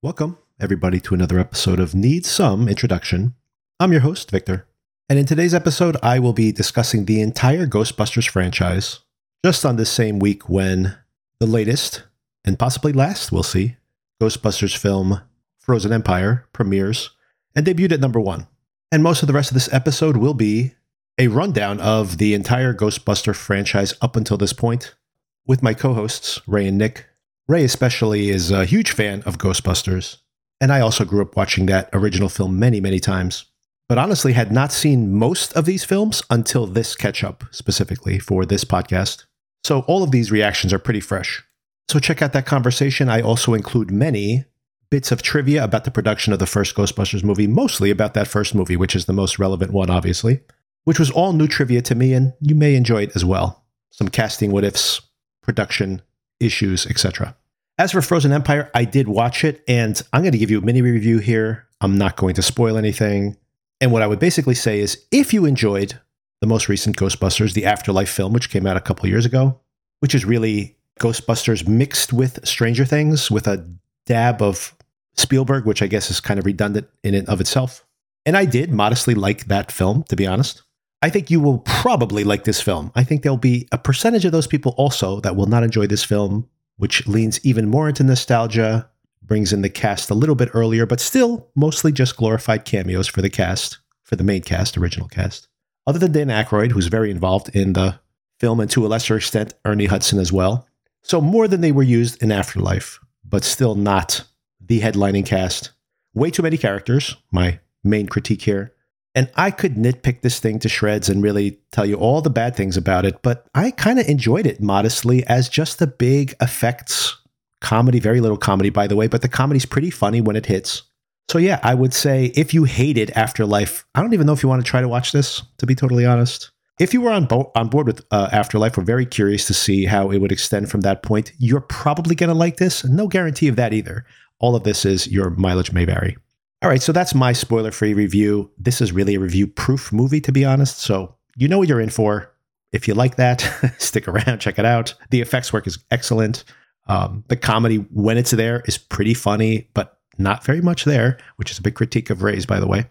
Welcome, everybody, to another episode of Need Some Introduction. I'm your host, Victor, and in today's episode, I will be discussing the entire Ghostbusters franchise, just on this same week when the latest, and possibly last, we'll see, Ghostbusters film, Frozen Empire, premieres, and debuted at number 1. And most of the rest of this episode will be a rundown of the entire Ghostbuster franchise up until this point, with my co-hosts, Ray and Nick. Ray especially is a huge fan of Ghostbusters, and I also grew up watching that original film many, many times, but honestly had not seen most of these films until this catch-up, specifically for this podcast. So all of these reactions are pretty fresh. So check out that conversation. I also include many bits of trivia about the production of the first Ghostbusters movie, mostly about that first movie, which is the most relevant one, obviously, which was all new trivia to me, and you may enjoy it as well. Some casting what-ifs, production issues, etc. As for Frozen Empire, I did watch it, and I'm going to give you a mini review here. I'm not going to spoil anything. And what I would basically say is, if you enjoyed the most recent Ghostbusters, the Afterlife film, which came out a couple years ago, which is really Ghostbusters mixed with Stranger Things, with a dab of Spielberg, which I guess is kind of redundant in and of itself. And I did modestly like that film, to be honest. I think you will probably like this film. I think there'll be a percentage of those people also that will not enjoy this film, which leans even more into nostalgia, brings in the cast a little bit earlier, but still mostly just glorified cameos for the cast, for the main cast, original cast. Other than Dan Aykroyd, who's very involved in the film, and to a lesser extent, Ernie Hudson as well. So more than they were used in Afterlife, but still not the headlining cast. Way too many characters, my main critique here. And I could nitpick this thing to shreds and really tell you all the bad things about it, but I kind of enjoyed it modestly as just a big effects comedy, very little comedy, by the way, but the comedy's pretty funny when it hits. So yeah, I would say if you hated Afterlife, I don't even know if you want to try to watch this, to be totally honest. If you were on board with Afterlife, we're very curious to see how it would extend from that point. You're probably going to like this. No guarantee of that either. All of this is your mileage may vary. All right, so that's my spoiler-free review. This is really a review-proof movie, to be honest, so you know what you're in for. If you like that, stick around, check it out. The effects work is excellent. The comedy, when it's there, is pretty funny, but not very much there, which is a big critique of Ray's, by the way.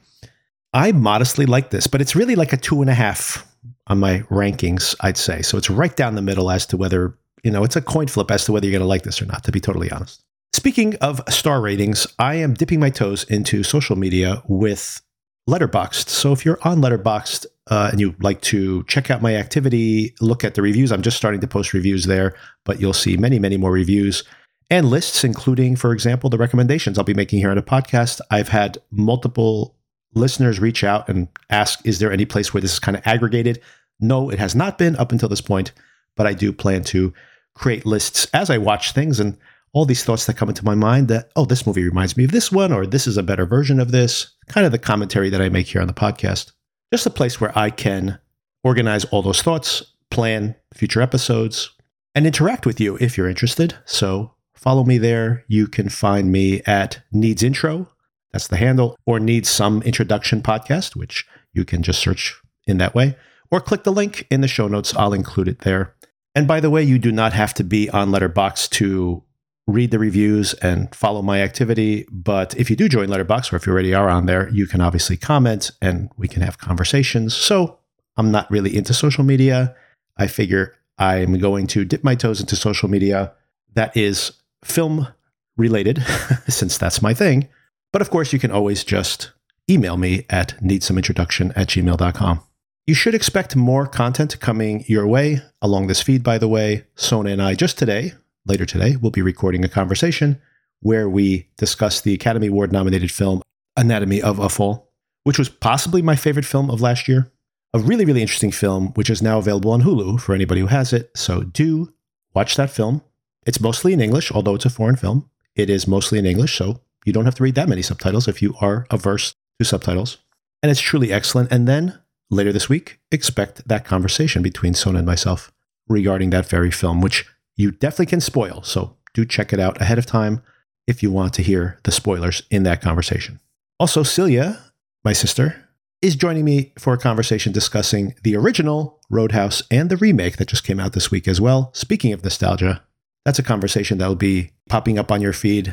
I modestly like this, but it's really like a 2.5 on my rankings, I'd say. So it's right down the middle as to whether, it's a coin flip as to whether you're going to like this or not, to be totally honest. Speaking of star ratings, I am dipping my toes into social media with Letterboxd. So if you're on Letterboxd and you'd like to check out my activity, look at the reviews, I'm just starting to post reviews there, but you'll see many, many more reviews and lists, including, for example, the recommendations I'll be making here on a podcast. I've had multiple listeners reach out and ask, is there any place where this is kind of aggregated? No, it has not been up until this point, but I do plan to create lists as I watch things and all these thoughts that come into my mind that, oh, this movie reminds me of this one, or this is a better version of this, kind of the commentary that I make here on the podcast. Just a place where I can organize all those thoughts, plan future episodes, and interact with you if you're interested. So follow me there. You can find me at Needs Intro, that's the handle, or Needs Some Introduction Podcast, which you can just search in that way, or click the link in the show notes. I'll include it there. And by the way, you do not have to be on Letterboxd to read the reviews and follow my activity. But if you do join Letterboxd, or if you already are on there, you can obviously comment and we can have conversations. So I'm not really into social media. I figure I'm going to dip my toes into social media that is film related, since that's my thing. But of course, you can always just email me at needsomeIntroduction@gmail.com. You should expect more content coming your way along this feed, by the way. Sona and I later today, we'll be recording a conversation where we discuss the Academy Award nominated film Anatomy of a Fall, which was possibly my favorite film of last year. A really, really interesting film, which is now available on Hulu for anybody who has it. So do watch that film. It's mostly in English, although it's a foreign film. It is mostly in English, so you don't have to read that many subtitles if you are averse to subtitles. And it's truly excellent. And then later this week, expect that conversation between Sona and myself regarding that very film, which you definitely can spoil. So do check it out ahead of time if you want to hear the spoilers in that conversation. Also, Celia, my sister, is joining me for a conversation discussing the original Roadhouse and the remake that just came out this week as well. Speaking of nostalgia, that's a conversation that will be popping up on your feed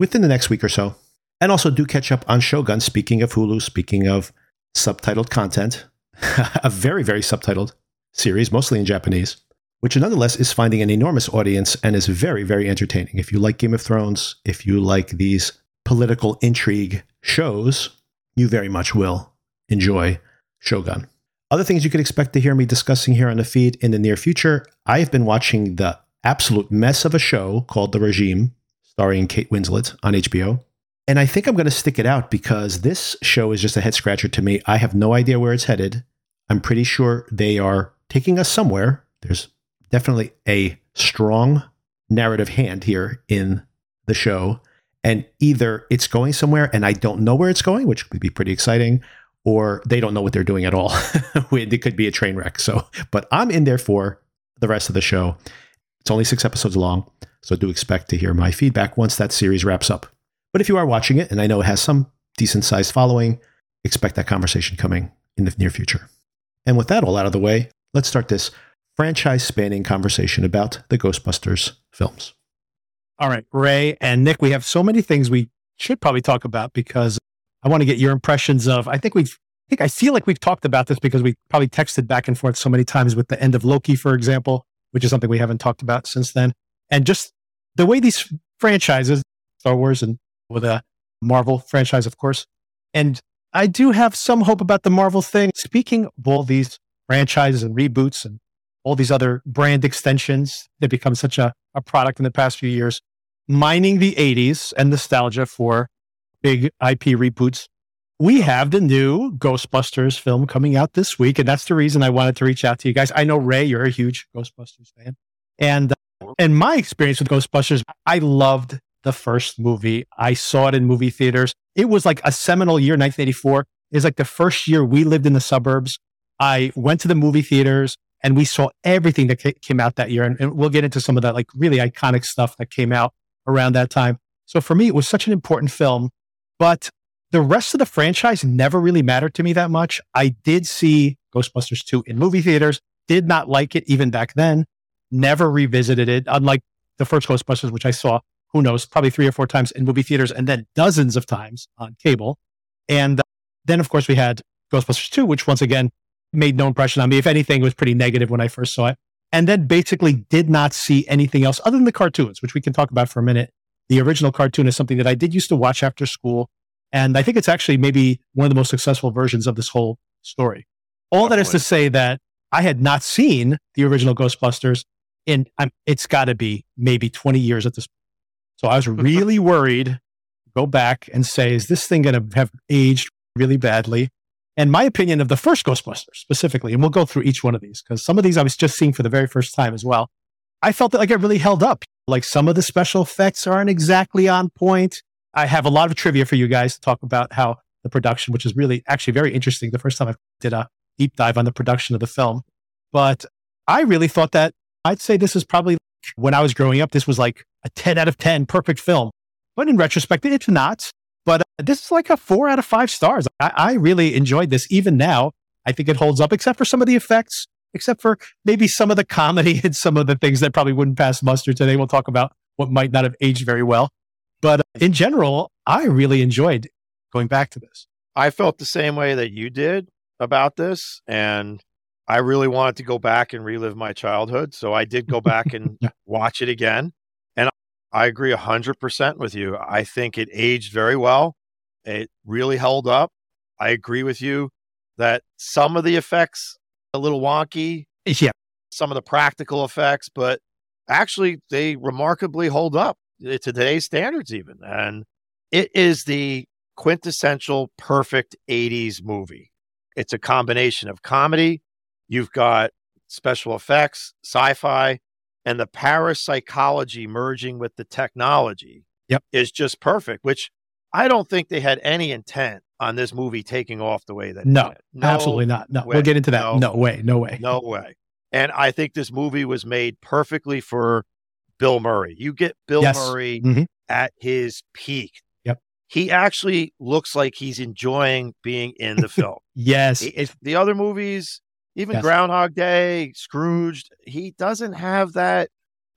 within the next week or so. And also do catch up on Shogun. Speaking of Hulu, speaking of subtitled content, a very, very subtitled series, mostly in Japanese, which nonetheless is finding an enormous audience and is very, very entertaining. If you like Game of Thrones, if you like these political intrigue shows, you very much will enjoy Shogun. Other things you could expect to hear me discussing here on the feed in the near future. I have been watching the absolute mess of a show called The Regime, starring Kate Winslet on HBO. And I think I'm going to stick it out because this show is just a head scratcher to me. I have no idea where it's headed. I'm pretty sure they are taking us somewhere. There's definitely a strong narrative hand here in the show. And either it's going somewhere and I don't know where it's going, which would be pretty exciting, or they don't know what they're doing at all. It could be a train wreck. So, but I'm in there for the rest of the show. It's only 6 episodes long, so do expect to hear my feedback once that series wraps up. But if you are watching it, and I know it has some decent sized following, expect that conversation coming in the near future. And with that all out of the way, let's start this franchise spanning conversation about the Ghostbusters films. All right, Ray and Nick, we have so many things we should probably talk about because I want to get your impressions of, I feel like we've talked about this because we probably texted back and forth so many times with the end of Loki, for example, which is something we haven't talked about since then. And just the way these franchises, Star Wars and with a Marvel franchise, of course. And I do have some hope about the Marvel thing. Speaking of all these franchises and reboots and all these other brand extensions that become such a product in the past few years, mining the 80s and nostalgia for big IP reboots, we have the new Ghostbusters film coming out this week. And that's the reason I wanted to reach out to you guys. I know, Ray, you're a huge Ghostbusters fan. And my experience with Ghostbusters, I loved the first movie. I saw it in movie theaters. It was like a seminal year, 1984. It was like the first year we lived in the suburbs. I went to the movie theaters and we saw everything that came out that year. And we'll get into some of that like really iconic stuff that came out around that time. So for me, it was such an important film, but the rest of the franchise never really mattered to me that much. I did see Ghostbusters 2 in movie theaters, did not like it even back then, never revisited it, unlike the first Ghostbusters, which I saw, who knows, probably 3 or 4 times in movie theaters and then dozens of times on cable. And then, of course, we had Ghostbusters 2, which once again made no impression on me. If anything, it was pretty negative when I first saw it. And then basically did not see anything else other than the cartoons, which we can talk about for a minute. The original cartoon is something that I did used to watch after school. And I think it's actually maybe one of the most successful versions of this whole story. All that is to say that I had not seen the original Ghostbusters in, it's got to be maybe 20 years at this point. So I was really worried, go back and say, is this thing going to have aged really badly? And my opinion of the first Ghostbusters specifically, and we'll go through each one of these, because some of these I was just seeing for the very first time as well. I felt that like it really held up. Like some of the special effects aren't exactly on point. I have a lot of trivia for you guys to talk about how the production, which is really actually very interesting. The first time I did a deep dive on the production of the film. But I really thought that I'd say this is probably, when I was growing up, this was like a 10 out of 10 perfect film. But in retrospect, it's not. But this is like a 4 out of 5 stars. I really enjoyed this. Even now, I think it holds up, except for some of the effects, except for maybe some of the comedy and some of the things that probably wouldn't pass muster today. We'll talk about what might not have aged very well. But in general, I really enjoyed going back to this. I felt the same way that you did about this. And I really wanted to go back and relive my childhood. So I did go back and watch it again. And I agree 100% with you. I think it aged very well. It really held up. I agree with you that some of the effects a little wonky. Yeah. Some of the practical effects, but actually they remarkably hold up to today's standards even. And it is the quintessential perfect 80s movie. It's a combination of comedy. You've got special effects, sci-fi, and the parapsychology merging with the technology is just perfect, which I don't think they had any intent on this movie taking off the way that it did. No, absolutely not. No, we'll get into that. No way. No way. And I think this movie was made perfectly for Bill Murray. You get Bill Murray at his peak. Yep. He actually looks like he's enjoying being in the film. Yes. The other movies, even Groundhog Day, Scrooged, he doesn't have that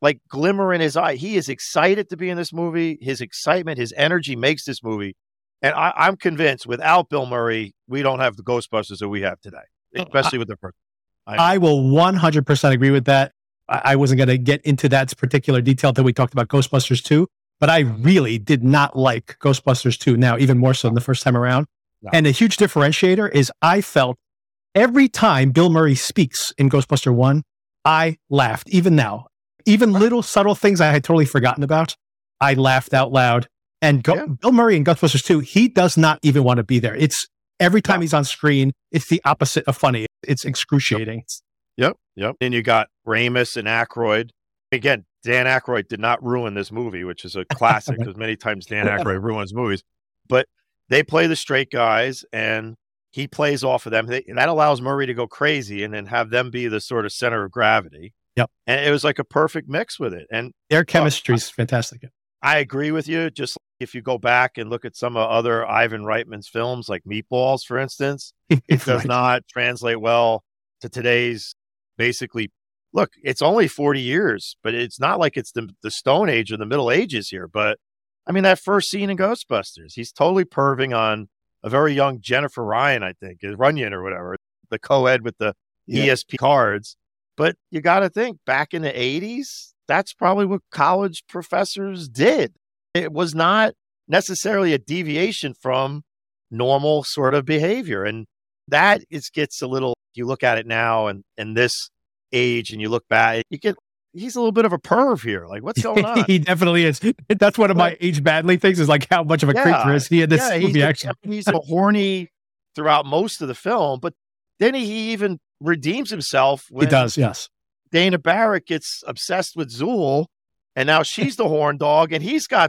like glimmer in his eye. He is excited to be in this movie. His excitement, his energy makes this movie. And I'm convinced without Bill Murray, we don't have the Ghostbusters that we have today, especially with the first. I will 100% agree with that. I wasn't going to get into that particular detail until we talked about Ghostbusters 2, but I really did not like Ghostbusters 2 now, even more so than the first time around. No. And a huge differentiator is I felt every time Bill Murray speaks in Ghostbuster 1, I laughed, even now. Even little subtle things I had totally forgotten about, I laughed out loud. And Bill Murray in Ghostbusters 2, he does not even want to be there. It's every time he's on screen, it's the opposite of funny. It's excruciating. Yep. And you got Ramis and Aykroyd. Again, Dan Aykroyd did not ruin this movie, which is a classic because many times Dan Aykroyd ruins movies. But they play the straight guys and he plays off of them. That allows Murray to go crazy and then have them be the sort of center of gravity. Yep. And it was like a perfect mix with it. And their chemistry is fantastic. I agree with you. Just if you go back and look at some of other Ivan Reitman's films, like Meatballs, for instance, it does not translate well to today's basically. Look, it's only 40 years, but it's not like it's the Stone Age or the Middle Ages here. But I mean, that first scene in Ghostbusters, he's totally perving on a very young Jennifer Ryan, I think, Runyon or whatever, the co-ed with the ESP cards. But you got to think back in the 80s, that's probably what college professors did. It was not necessarily a deviation from normal sort of behavior. And that gets a little, you look at it now and this age and you look back, he's a little bit of a perv here. Like, what's going on? He definitely is. That's one of my age badly things is like how much of a creeper is he in this movie action. He's a horny throughout most of the film, but then he even redeems himself. When he does, yes. Dana Barrett gets obsessed with Zool, and now she's the horn dog, and he's got,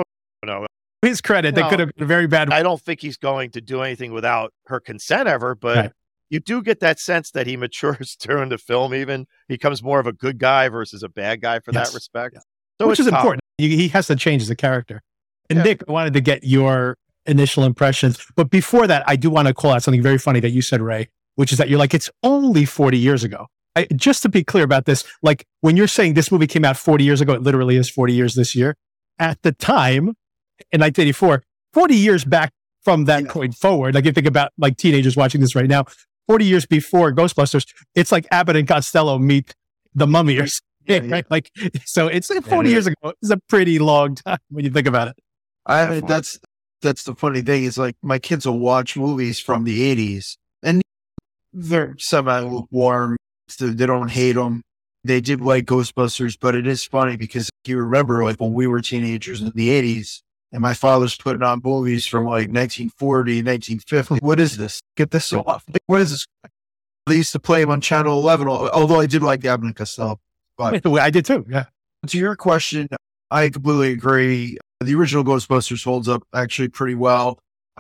his credit, they could have been very bad. I don't think he's going to do anything without her consent ever, but you do get that sense that he matures during the film even. He becomes more of a good guy versus a bad guy for that respect. So which is important. He has to change as a character. And Nick, I wanted to get your initial impressions. But before that, I do want to call out something very funny that you said, Ray, which is that you're like, it's only 40 years ago. Just to be clear about this, like when you're saying this movie came out 40 years ago, it literally is 40 years this year. At the time, in 1984, 40 years back from that point forward, like you think about like teenagers watching this right now, 40 years before Ghostbusters, it's like Abbott and Costello meet the Mummy or something, right? Like, so it's like 40 years ago. It's a pretty long time when you think about it. I mean, that's the funny thing is like my kids will watch movies from the 80s and they're semi-lukewarm. So they don't hate them. They did like Ghostbusters, but it is funny because you remember like when we were teenagers in the 80s and my father's putting on movies from like 1940, 1950. What is this? Get this off. Like, what is this? They used to play them on Channel 11, although I did like Abbott and Costello. But I did too, yeah. To your question, I completely agree. The original Ghostbusters holds up actually pretty well.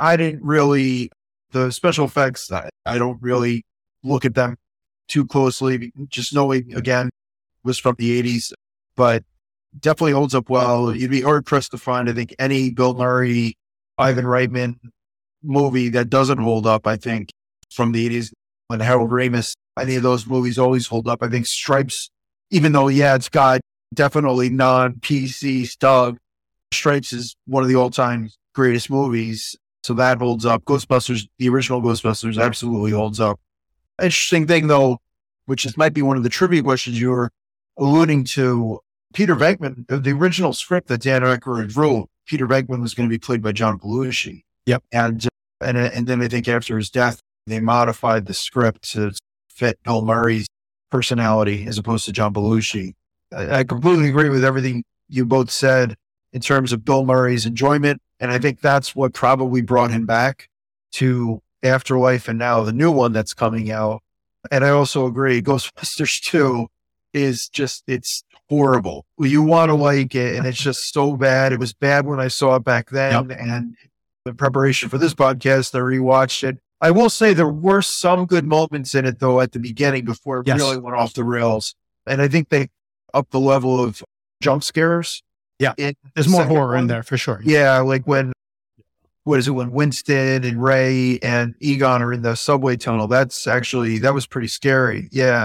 The special effects, I don't really look at them too closely, just knowing, again, was from the 80s, but definitely holds up well. You'd be hard pressed to find, I think, any Bill Murray, Ivan Reitman movie that doesn't hold up, I think, from the 80s. When Harold Ramis, any of those movies always hold up. I think Stripes, even though, it's got definitely non-PC stuff, Stripes is one of the all-time greatest movies, so that holds up. Ghostbusters, the original Ghostbusters, absolutely holds up. Interesting thing, though, which might be one of the trivia questions you were alluding to, Peter Venkman, the original script that Dan Aykroyd wrote, Peter Venkman was going to be played by John Belushi. Yep. And then I think after his death, they modified the script to fit Bill Murray's personality as opposed to John Belushi. I completely agree with everything you both said in terms of Bill Murray's enjoyment. And I think that's what probably brought him back to Afterlife and now the new one that's coming out. And I also agree, Ghostbusters 2 is just, it's horrible. You want to like it, and it's just so bad. It was bad when I saw it back then. Yep. And in preparation for this podcast, I rewatched it. I will say there were some good moments in it, though, at the beginning before it really went off the rails. And I think they upped the level of jump scares. Yeah, there's more horror in there for sure. Yeah, like when Winston and Ray and Egon are in the subway tunnel, that was pretty scary. Yeah.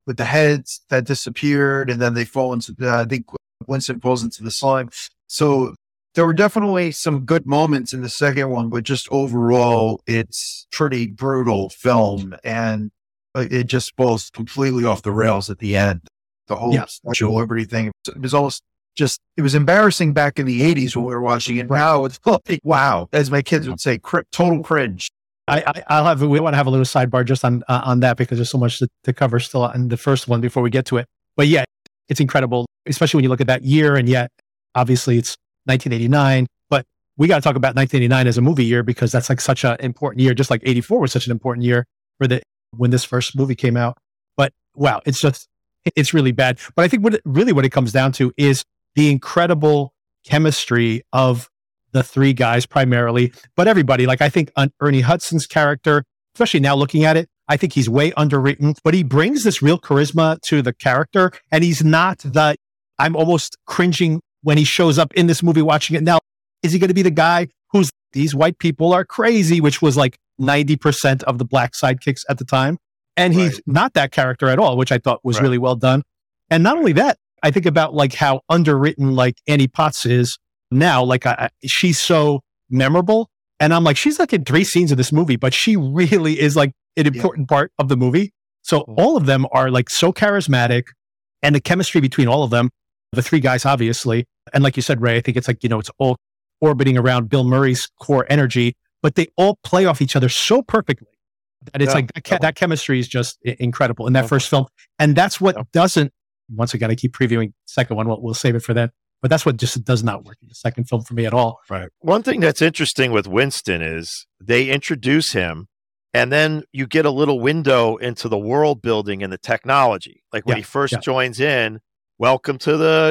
with the heads that disappeared, and then they fall into I think Winston falls into the slime. So there were definitely some good moments in the second one, but just overall, it's pretty brutal film, and it just falls completely off the rails at the end. The whole Statue of Liberty thing, it was almost just, it was embarrassing back in the 80s when we were watching it. Now it's like, wow, as my kids would say, total cringe. We want to have a little sidebar just on that, because there's so much to cover still in the first one before we get to it. But yeah, it's incredible, especially when you look at that year, and yet obviously it's 1989, but we got to talk about 1989 as a movie year, because that's like such an important year, just like 84 was such an important year for when this first movie came out. But wow, it's really bad. But I think what it comes down to is the incredible chemistry of the three guys primarily, but everybody. Like, I think Ernie Hudson's character, especially now looking at it, I think he's way underwritten, but he brings this real charisma to the character, and he's not I'm almost cringing when he shows up in this movie watching it now. Is he going to be the guy who's, these white people are crazy, which was like 90% of the black sidekicks at the time? And he's not that character at all, which I thought was really well done. And not only that, I think about like how underwritten like Annie Potts is now. Like she's so memorable, and I'm like, she's like in 3 scenes of this movie, but she really is like an important part of the movie. So all of them are like so charismatic, and the chemistry between all of them, the three guys, obviously. And like you said, Ray, I think it's like, it's all orbiting around Bill Murray's core energy, but they all play off each other so perfectly that it's like that chemistry is just incredible in that first film. And that's what doesn't, once again, I keep previewing the second one, we'll save it for then, but that's what just does not work in the second film for me at all. Right. One thing that's interesting with Winston is they introduce him, and then you get a little window into the world building and the technology. Like when he first joins in, welcome to the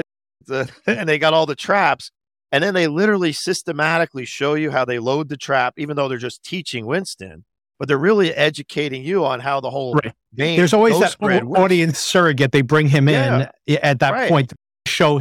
and they got all the traps. And then they literally systematically show you how they load the trap, even though they're just teaching Winston, but they're really educating you on how the whole game. There's always that audience surrogate. They bring him in at that point to show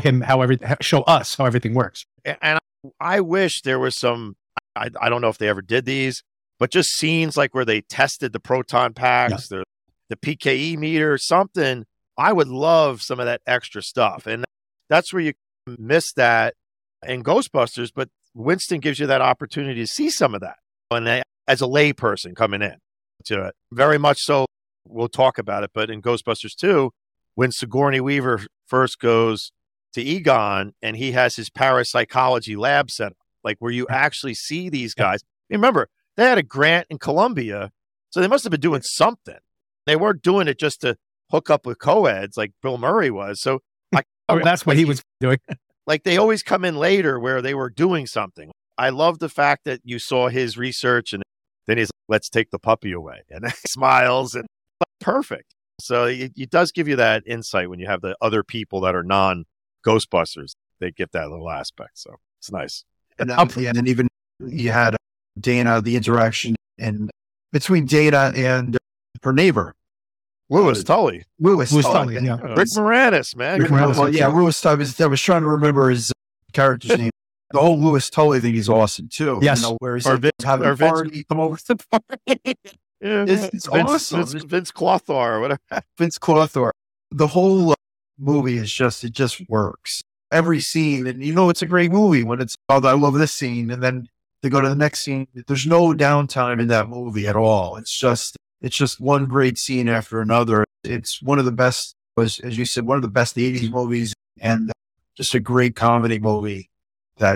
us how everything works. And I wish there was some, I don't know if they ever did these, but just scenes like where they tested the proton packs, the PKE meter, something. I would love some of that extra stuff. And that's where you miss that in Ghostbusters, but Winston gives you that opportunity to see some of that. And as a lay person coming in to it, very much so, we'll talk about it. But in Ghostbusters 2, when Sigourney Weaver first goes to Egon and he has his parapsychology lab set up, like where you actually see these guys. Remember, they had a grant in Columbia, so they must have been doing something. They weren't doing it just to hook up with co-eds like Bill Murray was. So that's what he was doing. Like they always come in later where they were doing something. I love the fact that you saw his research, and then he's like, let's take the puppy away. And he smiles, and perfect. So it does give you that insight when you have the other people that are non-Ghostbusters. They get that little aspect. So it's nice. And then even you had Dana, the interaction and between Dana and her neighbor. Louis Tully. Louis Tully. Yeah. Rick Moranis, man. Louis Tully. I was trying to remember his character's name. The whole Louis Tully thing is awesome too. Yes. Where he's having a party, come over to the party. It's awesome. Vince Cawthor or whatever. Vince Cawthor. The whole movie is it just works. Every scene, and it's a great movie when it's, I love this scene, and then they go to the next scene. There's no downtime in that movie at all. It's just one great scene after another. It's one of the best, as you said, one of the best 80s movies, and just a great comedy movie that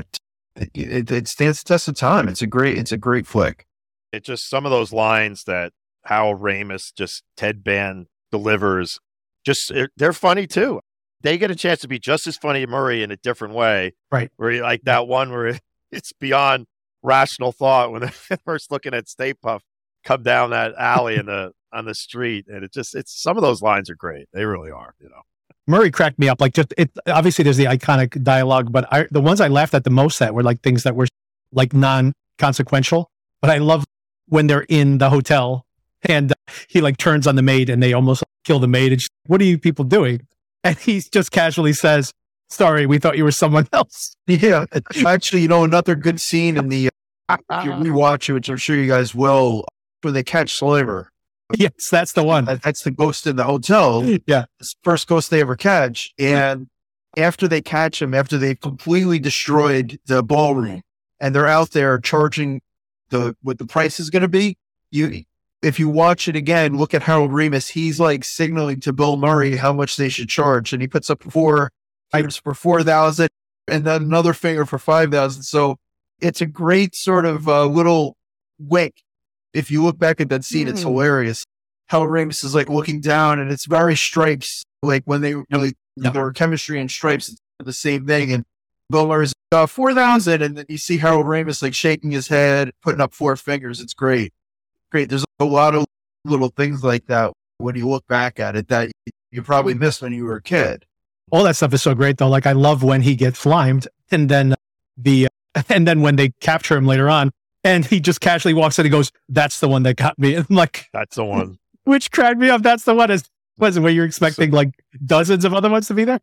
it stands the test of time. It's a great flick. It's just some of those lines that Harold Ramis, just Ted Band delivers, they're funny too. They get a chance to be just as funny as Murray in a different way. Right. Where you like that one where it's beyond rational thought when they're first looking at Stay Puft come down that alley on the street. And it's some of those lines are great. They really are, Murray cracked me up. Like obviously there's the iconic dialogue, but the ones I laughed at the most at were like things that were like non-consequential. But I love when they're in the hotel and he like turns on the maid and they almost kill the maid. And she's like, what are you people doing? And he just casually says, sorry, we thought you were someone else. Yeah. Actually, another good scene in the, if you rewatch it, which I'm sure you guys will, when they catch Slimer Yes, that's the one. That's the ghost in the hotel. Yeah. It's the first ghost they ever catch. And after they catch him, after they've completely destroyed the ballroom and they're out there charging what the price is going to be, if you watch it again, look at Harold Ramis, he's like signaling to Bill Murray how much they should charge. And he puts up 4 items for 4,000 and then another finger for 5,000. So it's a great sort of little wink. If you look back at that scene, it's hilarious. Harold Ramis is like looking down and it's very Stripes. Like when their chemistry and Stripes, it's the same thing. And Bill Murray's 4,000. And then you see Harold Ramis like shaking his head, putting up 4 fingers. It's great. Great. There's a lot of little things like that when you look back at it that you probably missed when you were a kid. All that stuff is so great though. Like I love when he gets limed and then when they capture him later on and he just casually walks in and goes, "That's the one that got me." And I'm like, that's the one. Which cracked me up. That's the one. Wasn't where you're expecting like dozens of other ones to be there?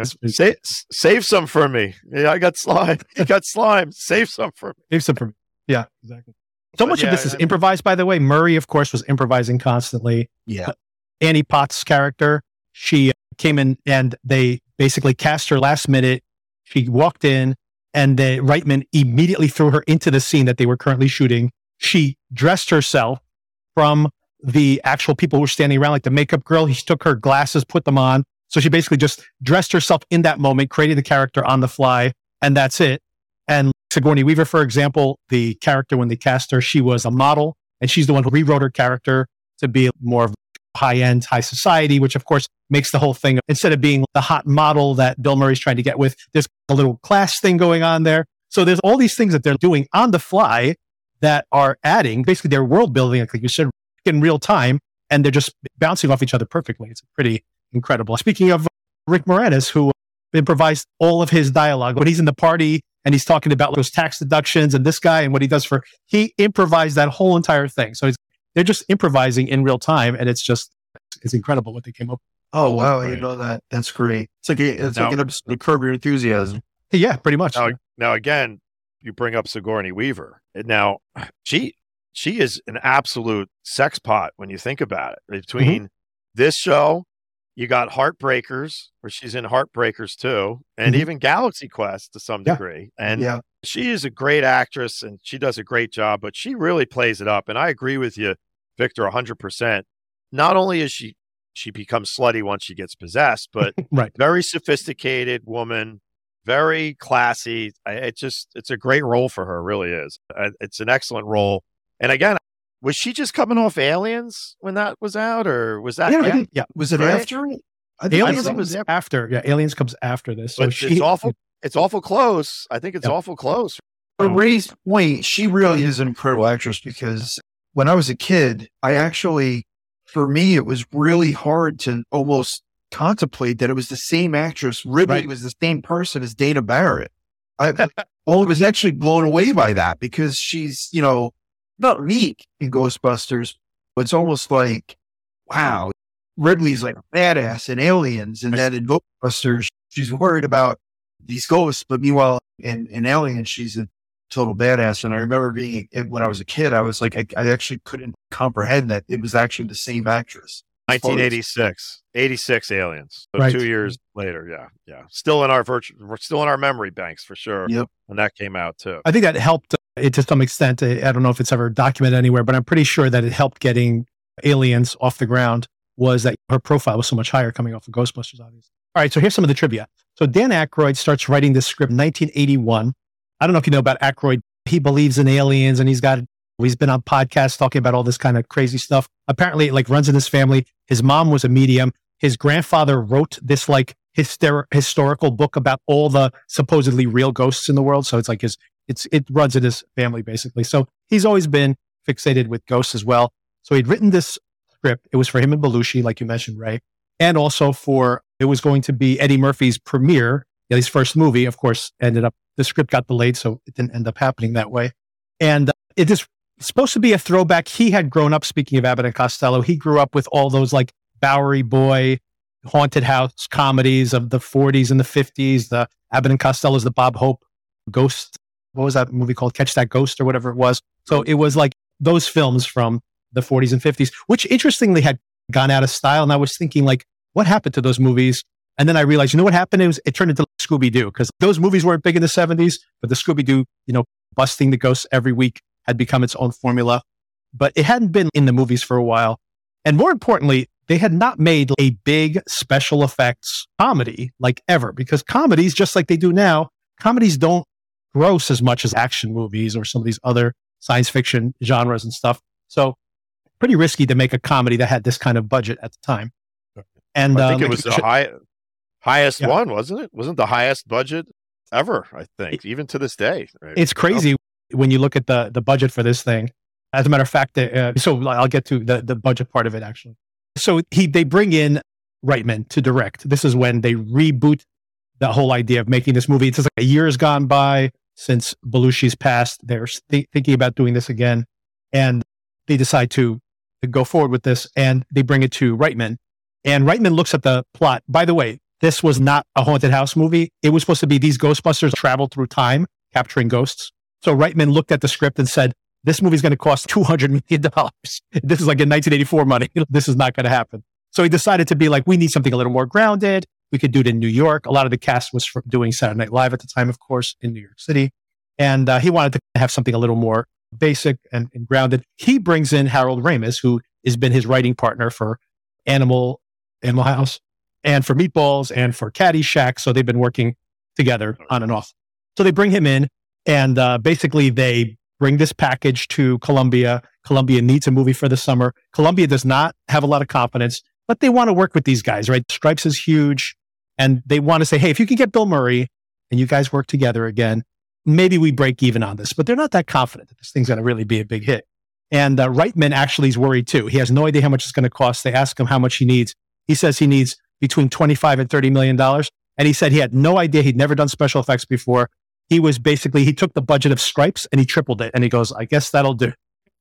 Save some for me. Yeah, I got slime. You got slime. Save some for me. Save some for me. Yeah, exactly. So much of this is improvised, by the way. Murray, of course, was improvising constantly. Yeah. Annie Potts' character, she came in and they basically cast her last minute. She walked in and the Reitman immediately threw her into the scene that they were currently shooting. She dressed herself from the actual people who were standing around, like the makeup girl. He took her glasses, put them on. So she basically just dressed herself in that moment, created the character on the fly, and that's it. And Sigourney Weaver, for example, the character when they cast her, she was a model, and she's the one who rewrote her character to be more of high-end, high society, which of course makes the whole thing, instead of being the hot model that Bill Murray's trying to get with, there's a little class thing going on there. So there's all these things that they're doing on the fly that are adding, basically their world building, like you said, in real time, and they're just bouncing off each other perfectly. It's pretty incredible. Speaking of Rick Moranis, who improvised all of his dialogue when he's in the party and he's talking about those tax deductions and this guy and what he does he improvised that whole entire thing. So they're just improvising in real time, and it's incredible what they came up with. Oh, wow. You know that. That's great. It's like an episode of Curb Your Enthusiasm. Yeah, pretty much. Now again, you bring up Sigourney Weaver. Now, she is an absolute sex pot when you think about it. Between this show, you got Heartbreakers, where she's in Heartbreakers too, and even Galaxy Quest to some degree. And she is a great actress and she does a great job, but she really plays it up. And I agree with you, Victor, 100%. Not only is she becomes slutty once she gets possessed, but very sophisticated woman, very classy. It's a great role for her, really is. It's an excellent role. And again, was she just coming off Aliens when that was out, or was that? Was it after? Aliens was after. Yeah, Aliens comes after this. So it's awful. It's awful close. I think it's awful close. For Ray's point, she really is an incredible actress, because when I was a kid, for me, it was really hard to almost contemplate that it was the same actress. Ripley was the same person as Dana Barrett. I was actually blown away by that, because she's, not weak in Ghostbusters, but it's almost like, wow, Ridley's like a badass in Aliens, and then in Ghostbusters, she's worried about these ghosts, but meanwhile, in Aliens, she's a total badass. And I remember when I was a kid, I was like, I actually couldn't comprehend that it was actually the same actress. 86 Aliens. So 2 years later, yeah. Still in our memory banks for sure. Yep. When that came out too. I think that helped it to some extent. I don't know if it's ever documented anywhere, but I'm pretty sure that it helped getting Aliens off the ground, was that her profile was so much higher coming off of Ghostbusters, obviously. All right, so here's some of the trivia. So Dan Aykroyd starts writing this script in 1981. I don't know if you know about Aykroyd. He believes in aliens, and he's been on podcasts talking about all this kind of crazy stuff. Apparently, it runs in his family. His mom was a medium. His grandfather wrote this historical book about all the supposedly real ghosts in the world. So it's like it runs in his family, basically. So he's always been fixated with ghosts as well. So he'd written this script. It was for him and Belushi, like you mentioned, Ray. And also it was going to be Eddie Murphy's premiere, his first movie. Of course, the script got delayed, so it didn't end up happening that way. And it is supposed to be a throwback. He had grown up, speaking of Abbott and Costello, he grew up with all those like Bowery Boy, haunted house comedies of the 40s and the 50s, the Abbott and Costello's, the Bob Hope Ghost. What was that movie called? Catch That Ghost or whatever it was. So it was like those films from the 40s and 50s, which interestingly had gone out of style. And I was thinking, like, what happened to those movies? And then I realized, you know what happened? It turned into Scooby-Doo, because those movies weren't big in the 70s, but the Scooby-Doo, busting the ghosts every week had become its own formula. But it hadn't been in the movies for a while. And more importantly, they had not made a big special effects comedy like ever, because comedies, just like they do now, comedies don't gross as much as action movies or some of these other science fiction genres and stuff. So pretty risky to make a comedy that had this kind of budget at the time. And I think it was the highest one, wasn't it? Wasn't the highest budget ever, I think, even to this day. Right? It's crazy when you look at the budget for this thing. As a matter of fact, so I'll get to the budget part of it, actually. So they bring in Reitman to direct. This is when they reboot the whole idea of making this movie. It's just like a year has gone by since Belushi's passed. They're thinking about doing this again. And they decide to go forward with this, and they bring it to Reitman. And Reitman looks at the plot. By the way, this was not a haunted house movie. It was supposed to be these Ghostbusters travel through time, capturing ghosts. So Reitman looked at the script and said, this movie's going to cost $200 million. This is like in 1984 money. This is not going to happen. So he decided to be like, we need something a little more grounded. We could do it in New York. A lot of the cast was doing Saturday Night Live at the time, of course, in New York City. And he wanted to have something a little more basic and grounded. He brings in Harold Ramis, who has been his writing partner for Animal House and for Meatballs and for Caddyshack. So they've been working together on and off. So they bring him in, and basically they bring this package to Columbia. Columbia needs a movie for the summer. Columbia does not have a lot of confidence, but they want to work with these guys, right? Stripes is huge, and they want to say, hey, if you can get Bill Murray and you guys work together again, maybe we break even on this. But they're not that confident that this thing's going to really be a big hit. And Reitman actually is worried too. He has no idea how much it's going to cost. They ask him how much he needs. He says he needs between $25 and $30 million. And he said he had no idea. He'd never done special effects before. He took the budget of Stripes and he tripled it. And he goes, I guess that'll do.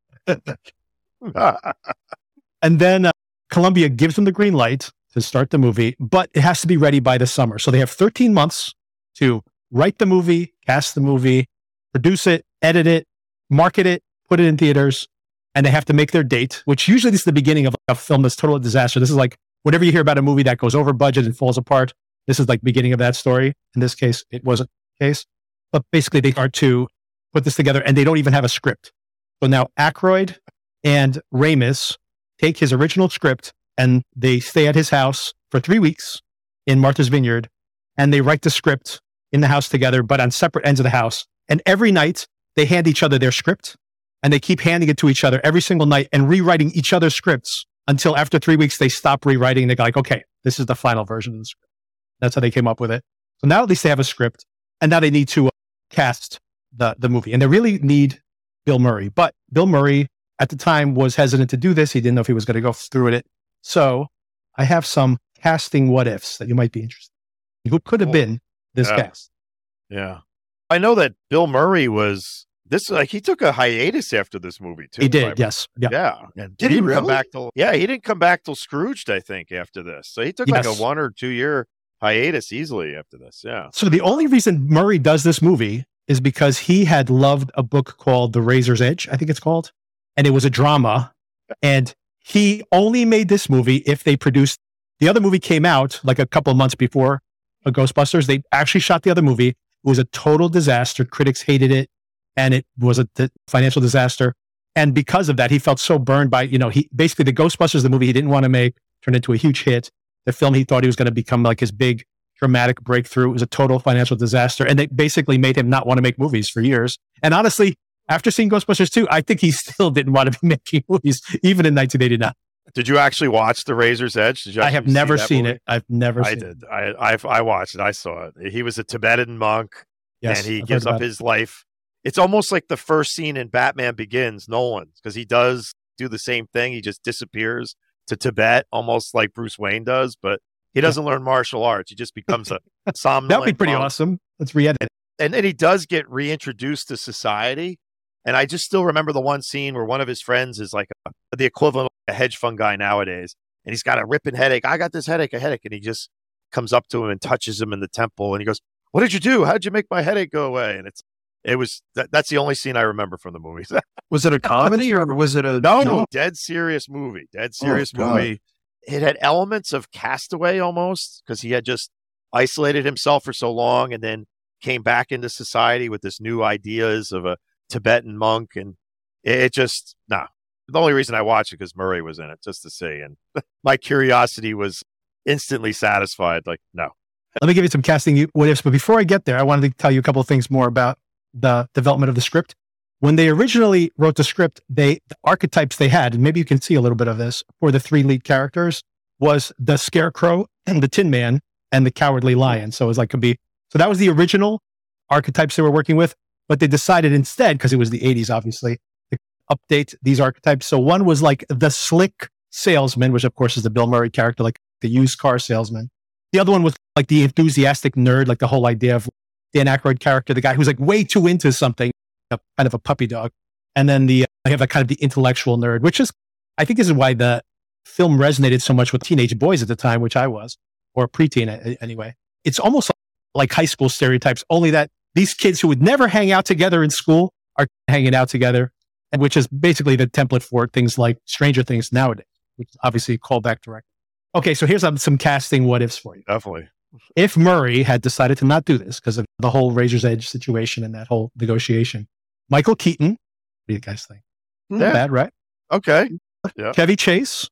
And then Columbia gives him the green light to start the movie, but it has to be ready by the summer. So they have 13 months to write the movie, cast the movie, produce it, edit it, market it, put it in theaters, and they have to make their date, which usually this is the beginning of a film that's total disaster. This is like whenever you hear about a movie that goes over budget and falls apart, this is like beginning of that story. In this case, it wasn't the case. But basically, they start to put this together, and they don't even have a script. So now Aykroyd and Ramis take his original script, and they stay at his house for 3 weeks in Martha's Vineyard, and they write the script in the house together, but on separate ends of the house. And every night, they hand each other their script, and they keep handing it to each other every single night and rewriting each other's scripts until after 3 weeks, they stop rewriting. They go like, okay, this is the final version of the script. That's how they came up with it. So now at least they have a script, and now they need to cast the movie. And they really need Bill Murray. But Bill Murray at the time was hesitant to do this. He didn't know if he was going to go through with it. So I have some casting what ifs that you might be interested in. Who could have been this cast? Yeah. I know that Bill Murray was he took a hiatus after this movie too. He did, yes. Yeah. And Did he really? come back till he didn't come back till Scrooged, I think, after this. So he took like a 1 or 2 year hiatus easily after this. Yeah. So the only reason Murray does this movie is because he had loved a book called The Razor's Edge, I think it's called. And it was a drama. And he only made this movie if they produced. The other movie came out like a couple of months before Ghostbusters. They actually shot the other movie. It was a total disaster. Critics hated it. And it was a financial disaster. And because of that, he felt so burned by, he basically the Ghostbusters, the movie he didn't want to make, turned into a huge hit. The film he thought he was going to become like his big dramatic breakthrough. It was a total financial disaster. And they basically made him not want to make movies for years. And honestly, after seeing Ghostbusters 2, I think he still didn't want to be making movies, even in 1989. Did you actually watch The Razor's Edge? I have never seen it. I've never seen it. I watched it. I saw it. He was a Tibetan monk, and he I've gives heard up about his life. It's almost like the first scene in Batman Begins, Nolan's, because he does do the same thing. He just disappears to Tibet, almost like Bruce Wayne does, but he doesn't learn martial arts. He just becomes a somnolent. That'd be pretty monk. Awesome. Let's re-edit it. And then he does get reintroduced to society. And I just still remember the one scene where one of his friends is like the equivalent of a hedge fund guy nowadays. And he's got a ripping headache. I got this headache, a headache. And he just comes up to him and touches him in the temple. And he goes, what did you do? How did you make my headache go away? And it's It was that's the only scene I remember from the movie. Was it a comedy or was it a No, dead serious movie. Dead serious God. movie. It had elements of Castaway almost because he had just isolated himself for so long and then came back into society with this new ideas of a Tibetan monk. And it just, nah. The only reason I watched it because Murray was in it just to see. And my curiosity was instantly satisfied. Like, no. Let me give you some casting what ifs. But before I get there, I wanted to tell you a couple of things more about the development of the script. When they originally wrote the script, the archetypes they had, and maybe you can see a little bit of this, for the three lead characters was the Scarecrow and the Tin Man and the Cowardly Lion. So it was like so that was the original archetypes they were working with, but they decided instead, because it was the 80s, obviously, to update these archetypes. So one was like the slick salesman, which of course is the Bill Murray character, like the used car salesman. The other one was like the enthusiastic nerd, like the whole idea of Dan Aykroyd character, the guy who's like way too into something, kind of a puppy dog. And then I have like kind of the intellectual nerd, which is, I think this is why the film resonated so much with teenage boys at the time, which I was, or preteen anyway. It's almost like high school stereotypes, only that these kids who would never hang out together in school are hanging out together, and which is basically the template for things like Stranger Things nowadays, which is obviously a callback direct. Okay, so here's some casting what ifs for you. Definitely. If Murray had decided to not do this because of the whole Razor's Edge situation and that whole negotiation, Michael Keaton, what do you guys think? Yeah. Bad, right? Okay. Yeah. Chevy Chase,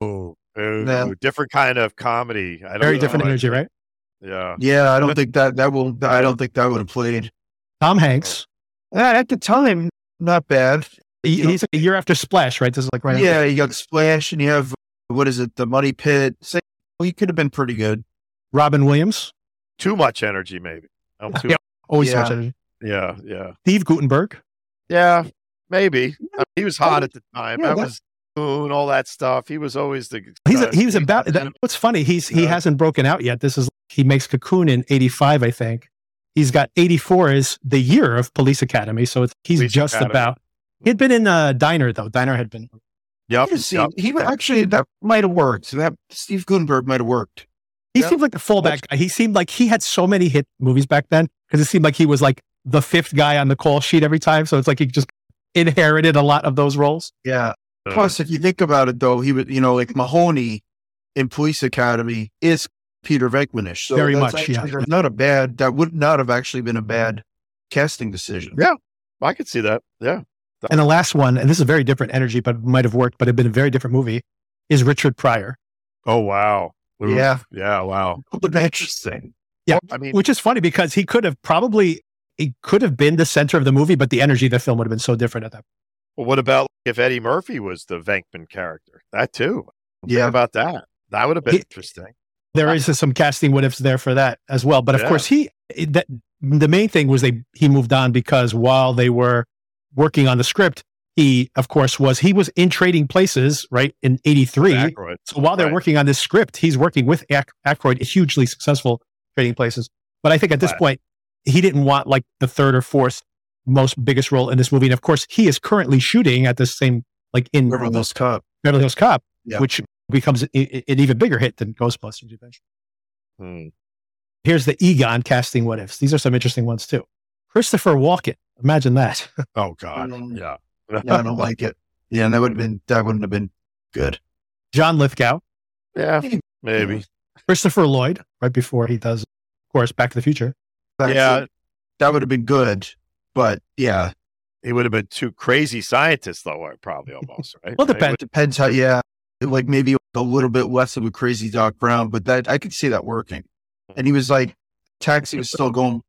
Different kind of comedy. very different energy, right? Yeah. Yeah, I don't think that would have played. Tom Hanks, At the time, not bad. he's a year after Splash, right? This is like right Yeah, you got Splash and you have, what is it, The Money Pit. He could have been pretty good. Robin Williams, Too much energy, maybe. Yeah. always so Yeah. much energy. Yeah. Steve Guttenberg, Yeah, maybe. I mean, he was hot at the time. Yeah, That was Moon, all that stuff. He was always the. he was about that. What's funny, he hasn't broken out yet. He makes Cocoon in 85, I think. He's got 84 as the year of Police Academy, so he's Police just Academy. about. He had been in Diner though. Diner had been. Yep. He would actually, that might have worked. That Steve Gutenberg might have worked. He Yeah. seemed like the fallback guy. He seemed like he had so many hit movies back then because it seemed like he was like the fifth guy on the call sheet every time. So it's like he just inherited a lot of those roles. Yeah. Plus, if you think about it, though, he would, like Mahoney in Police Academy is Peter Venkmanish. So Very that's much, actually yeah. that would not have actually been a bad casting decision. Yeah. I could see that. Yeah. And the last one, and this is very different energy, but might have worked, but it'd been a very different movie, is Richard Pryor. Oh, wow. Oof. Yeah. Yeah. Wow. It would be interesting. Yeah. I mean, Which is funny because he could have been the center of the movie, but the energy of the film would have been so different at that point. well, what about if Eddie Murphy was the Venkman character? That too. Yeah. Think about that. That would have been He- interesting. There is some casting what ifs there for that as well. But of Yeah. course, the main thing was he moved on because while they were working on the script, he was in Trading Places, right, in 83. Aykroyd. So while they're Right. working on this script, he's working with Aykroyd, hugely successful Trading Places. But I think at this Right. point, he didn't want like the third or fourth biggest role in this movie. And of course, he is currently shooting at the same, like in Beverly Hills Cop. Beverly Hills Cop, Yeah. which becomes an even bigger hit than Ghostbusters eventually. Hmm. Here's the Egon casting what ifs. These are some interesting ones too. Christopher Walken. Imagine that. Oh, God. Mm. Yeah. Yeah, I don't like it. Yeah, and that wouldn't have been good. John Lithgow. Yeah. Maybe. Christopher Lloyd, right before he does, of course, Back to the Future. Yeah. That would have been good. But yeah, He would have been too crazy scientist, though, probably almost, right? Well, depends. it depends how, like maybe a little bit less of a crazy Doc Brown, but that I could see that working. And he was like, Taxi was still going.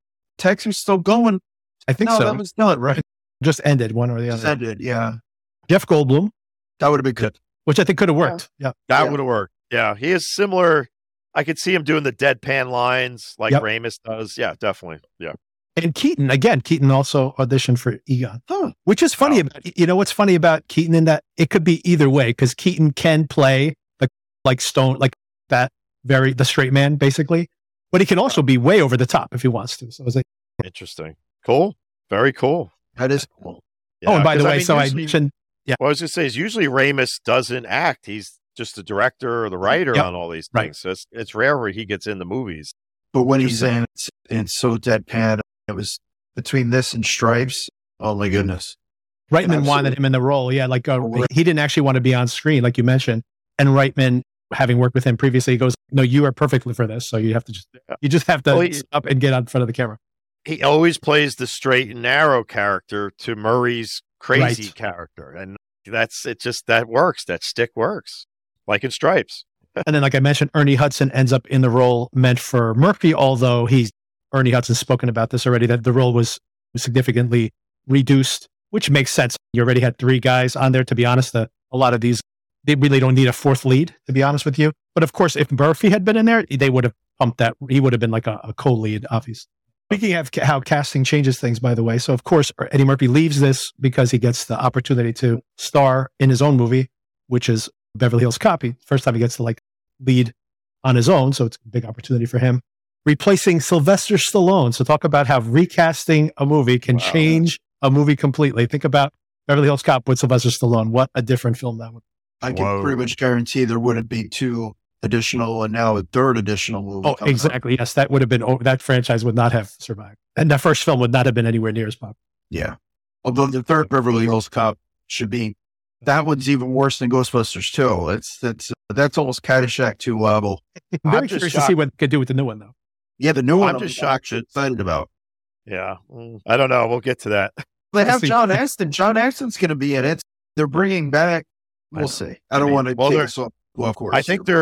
I think No, so. that was done, right? Just ended one or the Just other. ended, yeah. Jeff Goldblum, That would have been good. which I think could have worked. Yeah. That Yeah. would have worked. Yeah. He is similar. I could see him doing the deadpan lines like Yep. Ramis does. Yeah, definitely. Yeah. And Keaton also auditioned for Egon, Huh. which is funny. Wow. What's funny about Keaton in that it could be either way because Keaton can play like Stone, like that, the straight man, basically, but he can also be way over the top if he wants to. So I was like, Interesting. Cool. Very cool. That is cool. oh, and Yeah, by the 'cause way, I usually- mentioned, What I was going to say is usually Ramis doesn't act. He's just the director or the writer Yep. on all these Right. things. So it's rare where he gets in the movies. But when he's in, it's so deadpan. between this and Stripes, oh my goodness. Reitman wanted him in the role. Yeah, like he didn't actually want to be on screen, like you mentioned. And Reitman, having worked with him previously, he goes, "No, you are perfectly for this. So you have to just have to stop and get on front of the camera." He always plays the straight and narrow character to Murray's crazy character, and that's it. Just that works. That stick works, like in Stripes. And then, like I mentioned, Ernie Hudson ends up in the role meant for Murphy, although Ernie Hudson's spoken about this already, that the role was significantly reduced, which makes sense. You already had 3 guys on there. To be honest, a lot of these, they really don't need a 4th lead, to be honest with you. But of course, if Murphy had been in there, they would have pumped that. He would have been like a co-lead, obviously. Speaking of how casting changes things, by the way. So of course, Eddie Murphy leaves this because he gets the opportunity to star in his own movie, which is Beverly Hills Cop. First time he gets to lead on his own. So it's a big opportunity for him. Replacing Sylvester Stallone. So talk about how recasting a movie can change a movie completely. Think about Beverly Hills Cop with Sylvester Stallone. What a different film that would be. I can pretty much guarantee there wouldn't be 2 additional and now a 3rd additional movie. Oh, exactly. Yes, that would have been, that franchise would not have survived. And that first film would not have been anywhere near as popular. Yeah. Although the 3rd Beverly Hills Cop should be, that one's even worse than Ghostbusters 2. That's almost Caddyshack 2 level. Very curious to see what they could do with the new one, though. Yeah, the new one I'm just shocked. Excited about. Yeah. I don't know. We'll get to that. They have John Astin. John Astin's going to be in it. They're bringing back, we'll see. I don't want to take this off. Well, of course.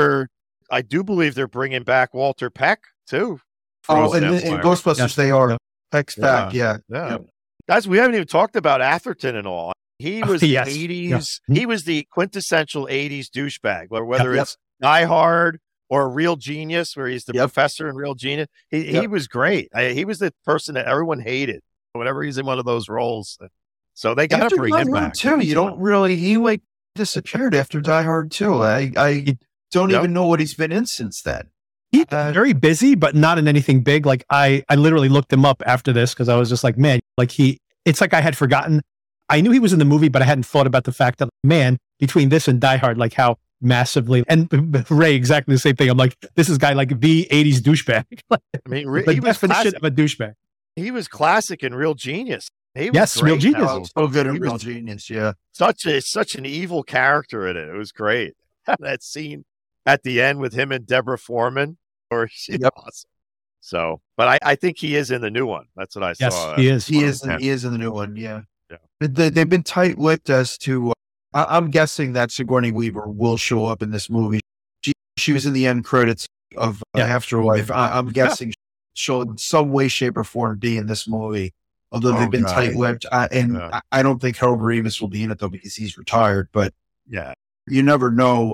I do believe they're bringing back Walter Peck, too. Oh, in Ghostbusters, they are. Peck's back, yeah. Guys, we haven't even talked about Atherton and all. He was the 80s. Yeah. He was the quintessential 80s douchebag, whether it's Die Hard or Real Genius, where he's the professor in Real Genius. He was great. He was the person that everyone hated whenever he's in one of those roles. So they got to bring him back. Too. You don't really, he disappeared after Die Hard 2. I don't even know what he's been in since then. He's very busy, but not in anything big. Like I literally looked him up after this because I was just like, man, it's like I had forgotten. I knew he was in the movie, but I hadn't thought about the fact that, man, between this and Die Hard, like how massively, and Ray, exactly the same thing. I'm like, this is guy like the 80s douchebag. I mean, the definition of a douchebag. He was classic in Real Genius. He was yes, great. Real Genius. So good in Real Genius, yeah. Such an evil character in it. It was great. That scene at the end with him and Deborah Foreman, awesome. So, but I think he is in the new one. That's what I saw. Yes, he is. He is in the new one. Yeah. They've been tight-lipped as to. I'm guessing that Sigourney Weaver will show up in this movie. She was in the end credits of Afterlife. I'm guessing she'll in some way, shape, or form be in this movie. Although they've been tight-lipped, I don't think Harold Ramis will be in it though because he's retired. But you never know.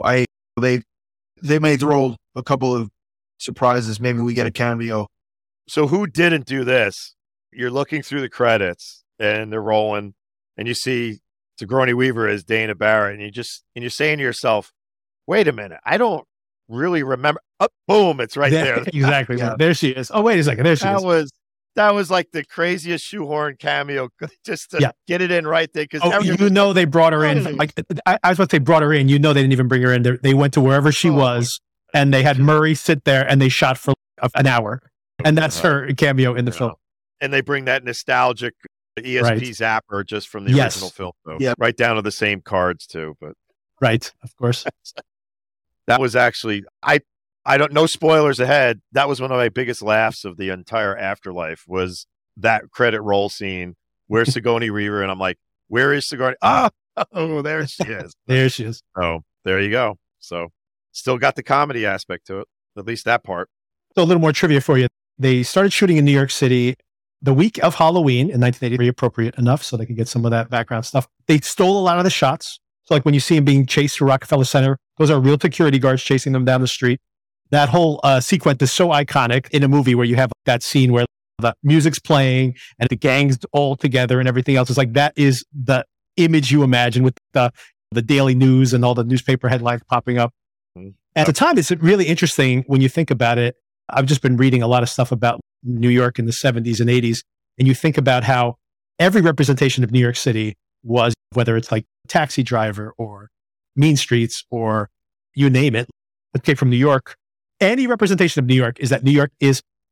They may throw a couple of surprises. Maybe we get a cameo. So who didn't do this? You're looking through the credits and they're rolling, and you see Sigourney Weaver as Dana Barrett, and you're saying to yourself, "Wait a minute, I don't really remember." Oh, boom! It's right there. Exactly. There she is. Oh, wait a second. There she is. That was like the craziest shoehorn cameo, just to get it in right there. Because they brought her in. Like I was about to say, brought her in. They didn't even bring her in. They went to wherever she was, and they had Murray sit there, and they shot for an hour, and that's her cameo in the film. And they bring that nostalgic ESP zapper just from the original film, right down to the same cards too. But of course, that was actually I don't know, spoilers ahead. That was one of my biggest laughs of the entire Afterlife was that credit roll scene where Sigourney Weaver, and I'm like, where is Sigourney? Oh, there she is. There she is. Oh, there you go. So still got the comedy aspect to it, at least that part. So a little more trivia for you. They started shooting in New York City the week of Halloween in 1983, appropriate enough so they could get some of that background stuff. They stole a lot of the shots. So like when you see him being chased through Rockefeller Center, those are real security guards chasing them down the street. That whole sequence is so iconic in a movie where you have that scene where the music's playing and the gang's all together and everything else. It's like that is the image you imagine with the daily news and all the newspaper headlines popping up. At the time, it's really interesting when you think about it. I've just been reading a lot of stuff about New York in the 70s and 80s. And you think about how every representation of New York City was, whether it's like Taxi Driver or Mean Streets or you name it, okay, from New York. Any representation of New York is that New York is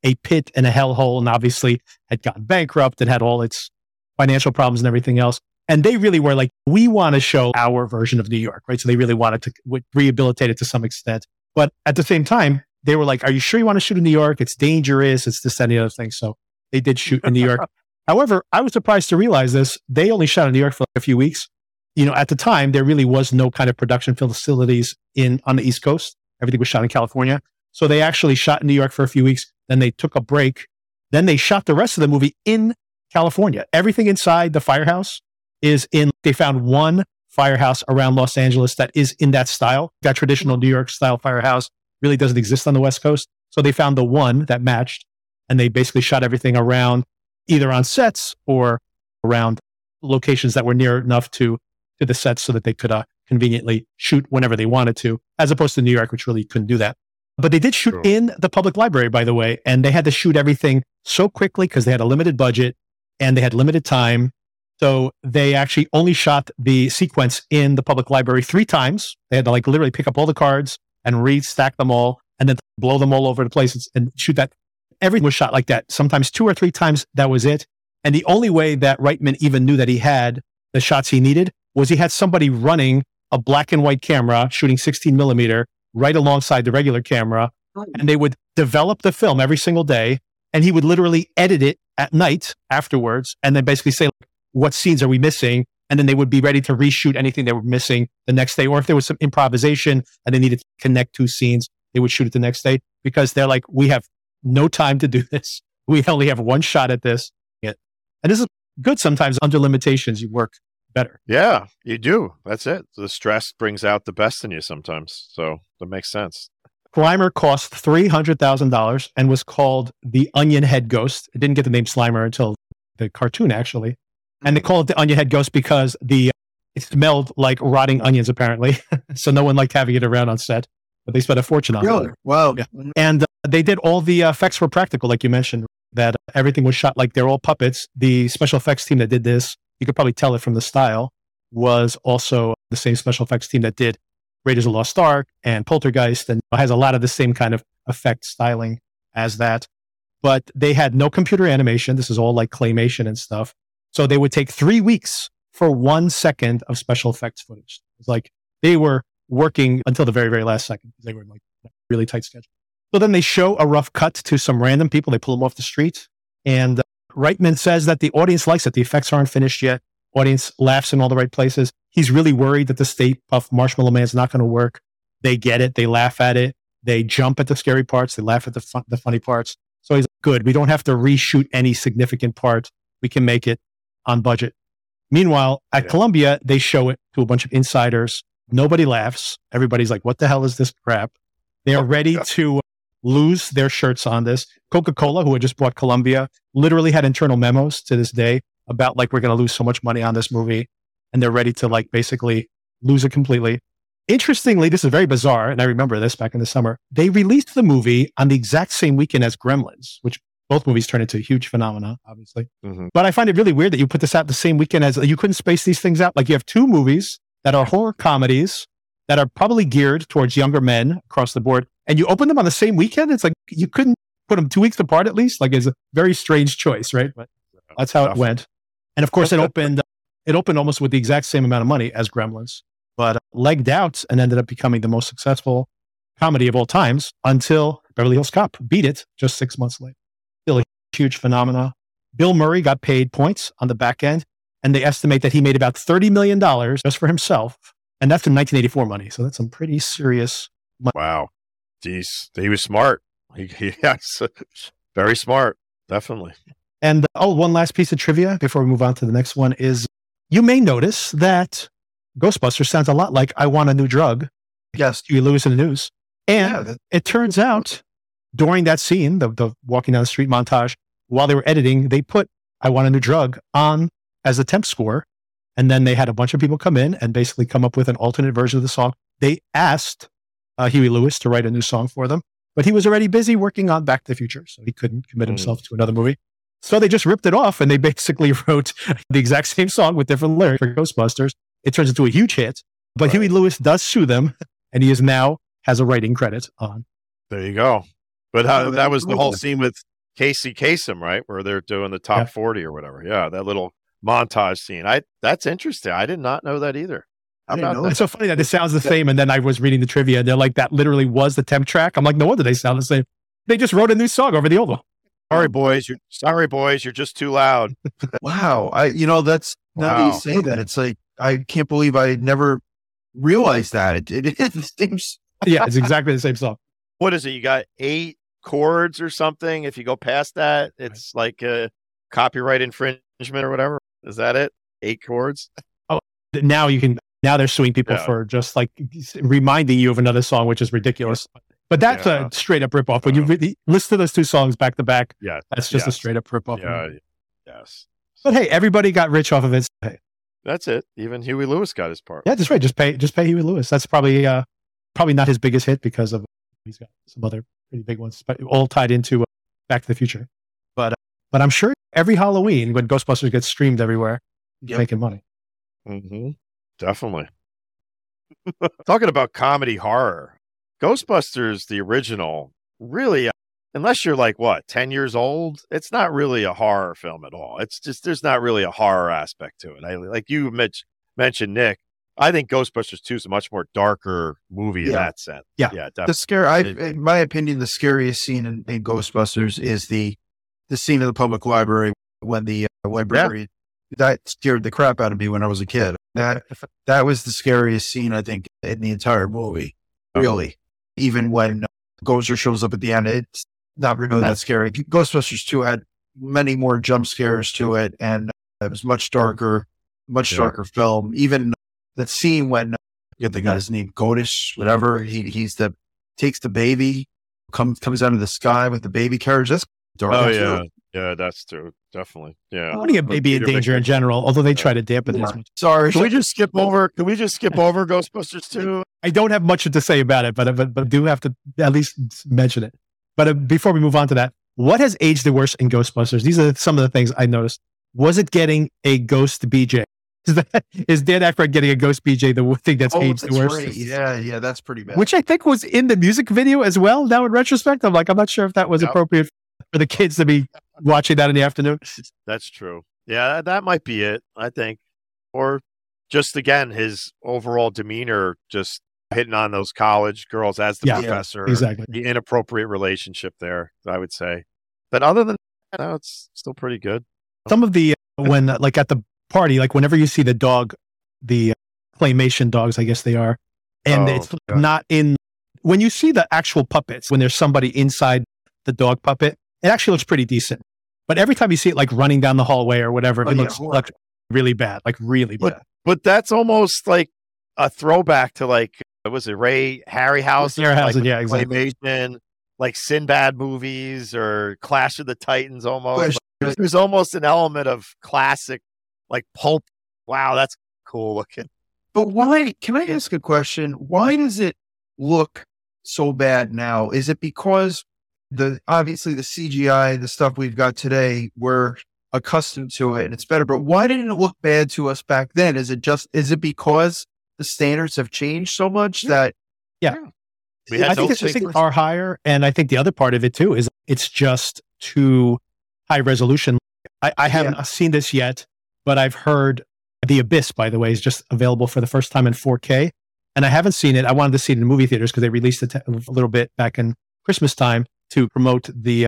a pit and a hellhole, and obviously had gotten bankrupt and had all its financial problems and everything else. And they really were like, we want to show our version of New York, right? So they really wanted to rehabilitate it to some extent. But at the same time, they were like, are you sure you want to shoot in New York? It's dangerous. It's this, that, and the other thing. So they did shoot in New York. However, I was surprised to realize this. They only shot in New York for like a few weeks. At the time, there really was no kind of production facilities on the East Coast. Everything was shot in California. So they actually shot in New York for a few weeks. Then they took a break. Then they shot the rest of the movie in California. Everything inside the firehouse they found one firehouse around Los Angeles that is in that style. That traditional New York style firehouse really doesn't exist on the West Coast. So they found the one that matched, and they basically shot everything around either on sets or around locations that were near enough to the sets so that they could conveniently shoot whenever they wanted to, as opposed to New York, which really couldn't do that. But they did shoot in the public library, by the way, and they had to shoot everything so quickly because they had a limited budget and they had limited time. So they actually only shot the sequence in the public library 3 times. They had to like literally pick up all the cards and re-stack them all and then blow them all over the place and shoot that. Everything was shot like that. Sometimes 2 or 3 times, that was it. And the only way that Reitman even knew that he had the shots he needed was he had somebody running a black and white camera shooting 16 millimeter right alongside the regular camera. And they would develop the film every single day. And he would literally edit it at night afterwards and then basically say, what scenes are we missing? And then they would be ready to reshoot anything they were missing the next day. Or if there was some improvisation and they needed to connect 2 scenes, they would shoot it the next day because they're like, we have no time to do this. We only have 1 shot at this. And this is good sometimes. Under limitations, you work better. Yeah, you do. That's it. The stress brings out the best in you sometimes. So that makes sense. Slimer cost $300,000 and was called the Onion Head Ghost. It didn't get the name Slimer until the cartoon, actually. And they call it the Onion Head Ghost because it smelled like rotting onions, apparently. So no one liked having it around on set, but they spent a fortune on Really? it. Wow. Yeah. And they did all the effects were practical, like you mentioned, that everything was shot like they're all puppets. The special effects team that did this, you could probably tell it from the style, was also the same special effects team that did Raiders of the Lost Ark and Poltergeist, and has a lot of the same kind of effect styling as that. But they had no computer animation. This is all like claymation and stuff. So they would take 3 weeks for 1 second of special effects footage. It's like they were working until the very, very last second. They were like really tight schedule. So then they show a rough cut to some random people. They pull them off the street. And Reitman says that the audience likes it. The effects aren't finished yet. Audience laughs in all the right places. He's really worried that the Stay Puft Marshmallow Man is not going to work. They get it. They laugh at it. They jump at the scary parts. They laugh at the funny parts. So he's like, good. We don't have to reshoot any significant part. We can make it on budget. Meanwhile, at Columbia, they show it to a bunch of insiders. Nobody laughs. Everybody's like, what the hell is this crap? They're ready to lose their shirts on this. Coca-Cola, who had just bought Columbia, literally had internal memos to this day about like, we're going to lose so much money on this movie. And they're ready to like basically lose it completely. Interestingly, this is very bizarre. And I remember this back in the summer. They released the movie on the exact same weekend as Gremlins, which both movies turned into a huge phenomena, obviously. Mm-hmm. But I find it really weird that you put this out the same weekend as you couldn't space these things out. Like you have 2 movies that are horror comedies that are probably geared towards younger men across the board. And you open them on the same weekend. It's like you couldn't put them 2 weeks apart at least. Like it's a very strange choice, right? But that's how it went. And of course, it opened almost with the exact same amount of money as Gremlins, but legged out and ended up becoming the most successful comedy of all times until Beverly Hills Cop beat it just 6 months later. Still a huge phenomena. Bill Murray got paid points on the back end, and they estimate that he made about $30 million just for himself. And that's in 1984 money. So that's some pretty serious money. Wow. Jeez. He was smart. Yes, very smart. Definitely. And one last piece of trivia before we move on to the next one is you may notice that Ghostbusters sounds a lot like I Want a New Drug. Yes. Huey Lewis in the News. And it turns out during that scene, the walking down the street montage, while they were editing, they put I Want a New Drug on as the temp score. And then they had a bunch of people come in and basically come up with an alternate version of the song. They asked Huey Lewis to write a new song for them, but he was already busy working on Back to the Future, so he couldn't commit himself to another movie. So they just ripped it off and they basically wrote the exact same song with different lyrics for Ghostbusters. It turns into a huge hit, but Huey Lewis does sue them, and he has a writing credit on. There you go. But that was the whole scene with Casey Kasem, right? Where they're doing the top 40 or whatever. Yeah, that little montage scene. That's interesting. I did not know that either. How about that? It's so funny that it sounds the same. And then I was reading the trivia and they're like, that literally was the temp track. I'm like, no wonder they sound the same. They just wrote a new song over the old one. Sorry, boys. You're just too loud. Wow. Now that you say that, it's like, I can't believe I never realized that. It seems. Yeah, it's exactly the same song. What is it? You got 8 chords or something. If you go past that, it's like a copyright infringement or whatever. Is that it? 8 chords? Oh, now they're suing people for just like reminding you of another song, which is ridiculous. But that's a straight up ripoff. When you really listen to those 2 songs back to back, that's just a straight up ripoff. Yeah. Yes. But hey, everybody got rich off of it. So, hey. That's it. Even Huey Lewis got his part. Yeah, that's right. Just pay Huey Lewis. That's probably not his biggest hit because of he's got some other pretty big ones, but all tied into Back to the Future. But I'm sure every Halloween when Ghostbusters gets streamed everywhere, making money. Mm-hmm. Definitely. Talking about comedy horror, Ghostbusters, the original, really, unless you're like, 10 years old, it's not really a horror film at all. It's just, there's not really a horror aspect to it. Like you mentioned, Nick, I think Ghostbusters 2 is a much more darker movie in that sense. Yeah. Definitely. In my opinion, the scariest scene in Ghostbusters is the scene of the public library when the library, that scared the crap out of me when I was a kid. That was the scariest scene, I think, in the entire movie. Really. Even when Gozer shows up at the end, it's not really that scary. Ghostbusters 2 had many more jump scares to it, and it was much darker film. Even that scene when the guy's name, Godish, whatever, takes the baby, comes out of the sky with the baby carriage. That's dark. Oh, yeah. Yeah, that's true. Definitely. Yeah. Putting a baby in danger in general, although they try to dampen it as much. Sorry. Can we just skip over Ghostbusters 2? I don't have much to say about it, but do have to at least mention it. But before we move on to that, what has aged the worst in Ghostbusters? These are some of the things I noticed. Was it getting a ghost BJ? Is Dan Aykroyd getting a ghost BJ the thing that's aged the worst? Right. Yeah, that's pretty bad. Which I think was in the music video as well. Now in retrospect, I'm not sure if that was appropriate for the kids to be watching that in the afternoon. That's true. Yeah, that might be it, I think. Or just, again, his overall demeanor, just hitting on those college girls as the professor. Exactly. The inappropriate relationship there, I would say. But other than that, no, it's still pretty good. Some of the, when like at the party, like whenever you see the dog, the claymation dogs, I guess they are, and it's not in, when you see the actual puppets, when there's somebody inside the dog puppet, it actually looks pretty decent. But every time you see it like running down the hallway or whatever, it looks really bad, like really bad. But that's almost like a throwback to like, was it Harryhausen? Harryhausen, yeah, exactly. Claymation, like Sinbad movies or Clash of the Titans almost. Like, there's almost an element of classic, like pulp. Wow, that's cool looking. But why, can I ask a question? Why does it look so bad now? Is it because obviously the CGI, the stuff we've got today, we're accustomed to it and it's better, but why didn't it look bad to us back then? Is it because the standards have changed so much that? Yeah. I think things are higher. And I think the other part of it too is it's just too high resolution. I haven't seen this yet, but I've heard The Abyss, by the way, is just available for the first time in 4K. And I haven't seen it. I wanted to see it in movie theaters because they released it a little bit back in Christmas time to promote the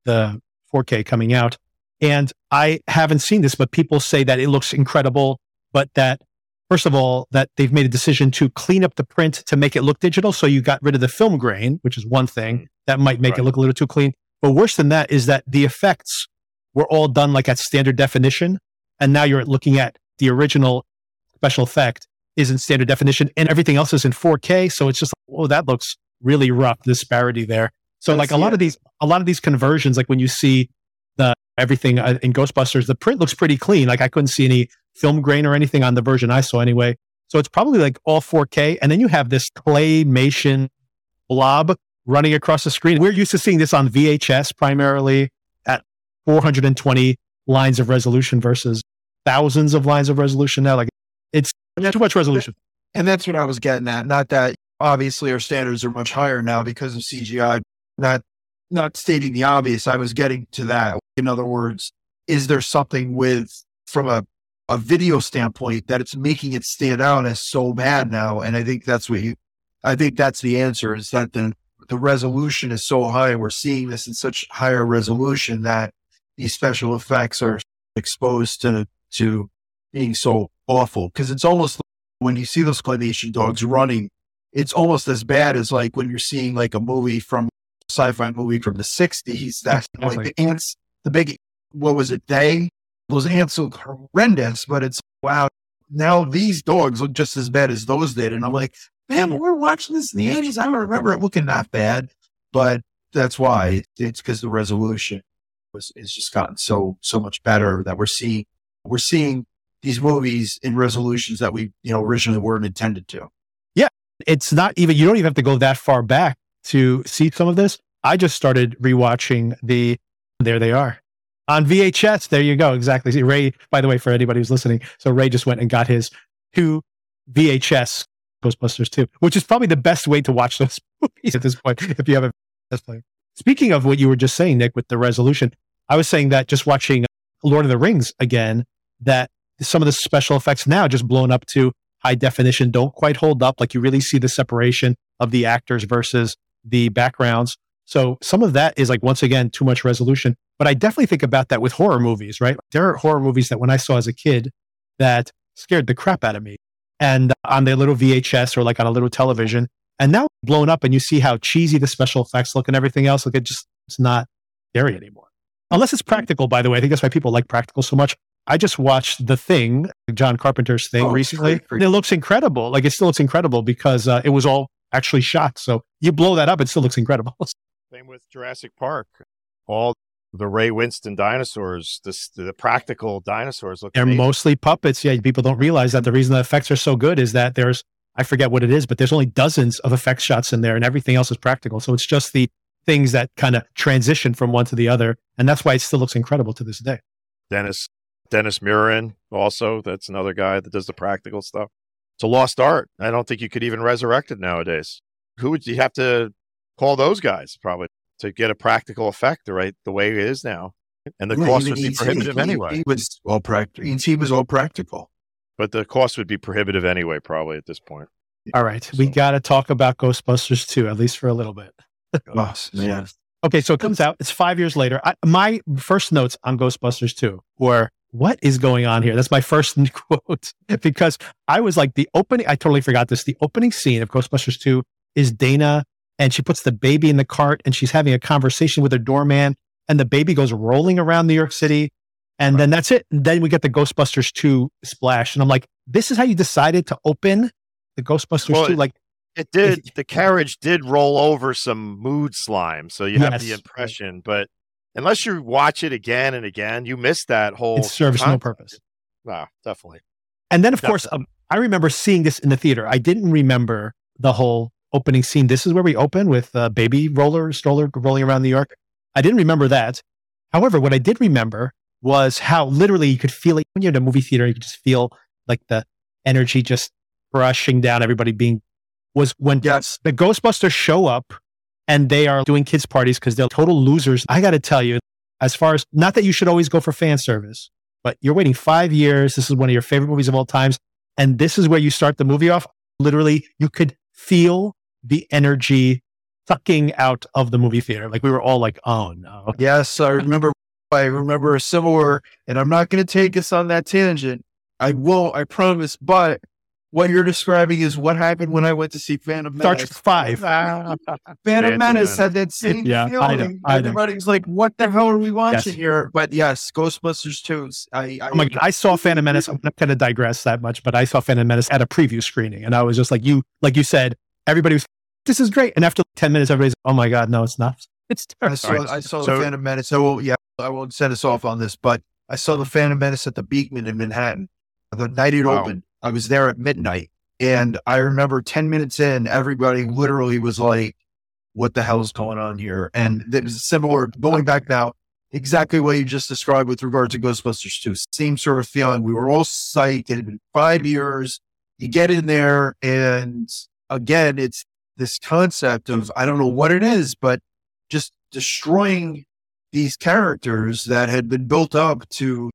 4K coming out. And I haven't seen this, but people say that it looks incredible, but that, first of all, that they've made a decision to clean up the print to make it look digital. So you got rid of the film grain, which is one thing that might make it look a little too clean. But worse than that is that the effects were all done like at standard definition. And now you're looking at the original special effect is in standard definition and everything else is in 4K. So it's just, that looks really rough, disparity there. So like a lot of these conversions, like when you see everything in Ghostbusters, the print looks pretty clean. Like I couldn't see any film grain or anything on the version I saw anyway. So it's probably like all 4K. And then you have this claymation blob running across the screen. We're used to seeing this on VHS primarily at 420 lines of resolution versus thousands of lines of resolution now. Like it's too much resolution. And that's what I was getting at. Not that obviously our standards are much higher now because of CGI. Not not stating the obvious, I was getting to that. In other words, is there something from a video standpoint that it's making it stand out as so bad now? And I think that's the answer, is that the resolution is so high. We're seeing this in such higher resolution that these special effects are exposed to being so awful. Because it's almost, when you see those claymation dogs running, it's almost as bad as like when you're seeing like a sci-fi movie from the 60s. That's like the ants, the big, what was it, those ants look horrendous, but it's, wow, now these dogs look just as bad as those did. And I'm like, man, we're watching this in the 80s. I don't remember it looking that bad, but that's why. It's because the resolution is just gotten so much better that we're seeing these movies in resolutions that we, originally weren't intended to. Yeah. It's not even, you don't even have to go that far back to see some of this. I just started rewatching there they are on VHS. There you go. Exactly. See, Ray, by the way, for anybody who's listening. So Ray just went and got his 2 VHS Ghostbusters 2, which is probably the best way to watch those movies at this point, if you have a VHS player. Speaking of what you were just saying, Nick, with the resolution, I was saying that just watching Lord of the Rings again, that some of the special effects now just blown up to high definition don't quite hold up. Like, you really see the separation of the actors versus the backgrounds. So some of that is like, once again, too much resolution. But I definitely think about that with horror movies, right? There are horror movies that when I saw as a kid that scared the crap out of me, and on their little VHS or like on a little television, and now blown up, and you see how cheesy the special effects look and everything else. Like, it's not scary anymore. Unless it's practical, by the way. I think that's why people like practical so much. I just watched The Thing, John Carpenter's Thing, recently. And it looks incredible. Like, it still looks incredible because it was all actually shot. So you blow that up, it still looks incredible. Same with Jurassic Park. All the Ray Winston dinosaurs, the practical dinosaurs look They're amazing. mostly puppets. Yeah, people don't realize that the reason the effects are so good is that there's, I forget what it is, but there's only dozens of effects shots in there and everything else is practical. So it's just the things that kind of transition from one to the other. And that's why it still looks incredible to this day. Dennis Murin also, that's another guy that does the practical stuff. It's a lost art. I don't think you could even resurrect it nowadays. Who would you have to call those guys probably to get a practical effect the way it is now? And the cost would be prohibitive anyway. He was all practical. But the cost would be prohibitive anyway, probably at this point. All right. We got to talk about Ghostbusters 2, at least for a little bit. Oh, man. Okay, so it comes out. It's 5 years later. My first notes on Ghostbusters 2 were, what is going on here? That's my first quote, because I was like, the opening, I totally forgot this. The opening scene of Ghostbusters 2 is Dana, and she puts the baby in the cart, and she's having a conversation with her doorman, and the baby goes rolling around New York City, and then that's it. And then we get the Ghostbusters 2 splash, and I'm like, this is how you decided to open the Ghostbusters 2? Like, it did. The carriage did roll over some mood slime, so you have the impression. But unless you watch it again and again, you miss that whole. It serves no purpose. Wow, definitely. And then, of course, I remember seeing this in the theater. I didn't remember the whole opening scene. This is where we open with baby stroller rolling around New York. I didn't remember that. However, what I did remember was how literally you could feel it when you're in a movie theater. You could just feel like the energy just brushing down everybody was when the Ghostbusters show up and they are doing kids parties because they're total losers. I got to tell you, as far as, not that you should always go for fan service, but you're waiting 5 years. This is one of your favorite movies of all times. And this is where you start the movie off. Literally, you could feel the energy sucking out of the movie theater. Like, we were all like, oh no. Yes, I remember a similar, and I'm not going to take us on that tangent. I promise, but what you're describing is what happened when I went to see Phantom Menace. Star Trek 5. Phantom Menace had that same feeling. I know. Everybody's like, what the hell are we watching here? But yes, Ghostbusters 2. I saw Phantom Menace. I'm not going to digress that much, but I saw Phantom Menace at a preview screening. And I was just like you said, everybody was, this is great. And after 10 minutes, everybody's, oh my God, no, it's not. It's terrible. I saw the Phantom Menace. I won't send us off on this, but I saw the Phantom Menace at the Beekman in Manhattan. The night it opened, I was there at midnight. And I remember 10 minutes in, everybody literally was like, what the hell is going on here? And it was similar, going back now, exactly what you just described with regard to Ghostbusters 2. Same sort of feeling. We were all psyched. It had been 5 years. You get in there, and again, it's this concept of, I don't know what it is, but just destroying these characters that had been built up to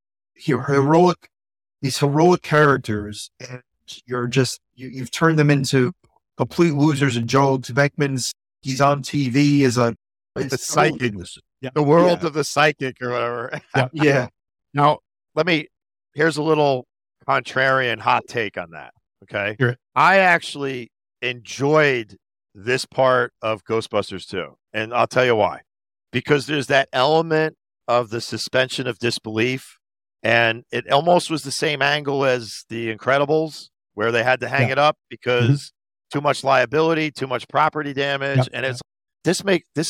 these heroic characters, and you've turned them into complete losers and jokes. Venkman's, he's on TV as the psychic, the world of the psychic or whatever. Yeah. Now, here's a little contrarian hot take on that. Okay. Sure. I actually enjoyed this part of Ghostbusters 2. And I'll tell you why. Because there's that element of the suspension of disbelief. And it almost was the same angle as The Incredibles, where they had to hang it up because too much liability, too much property damage. And this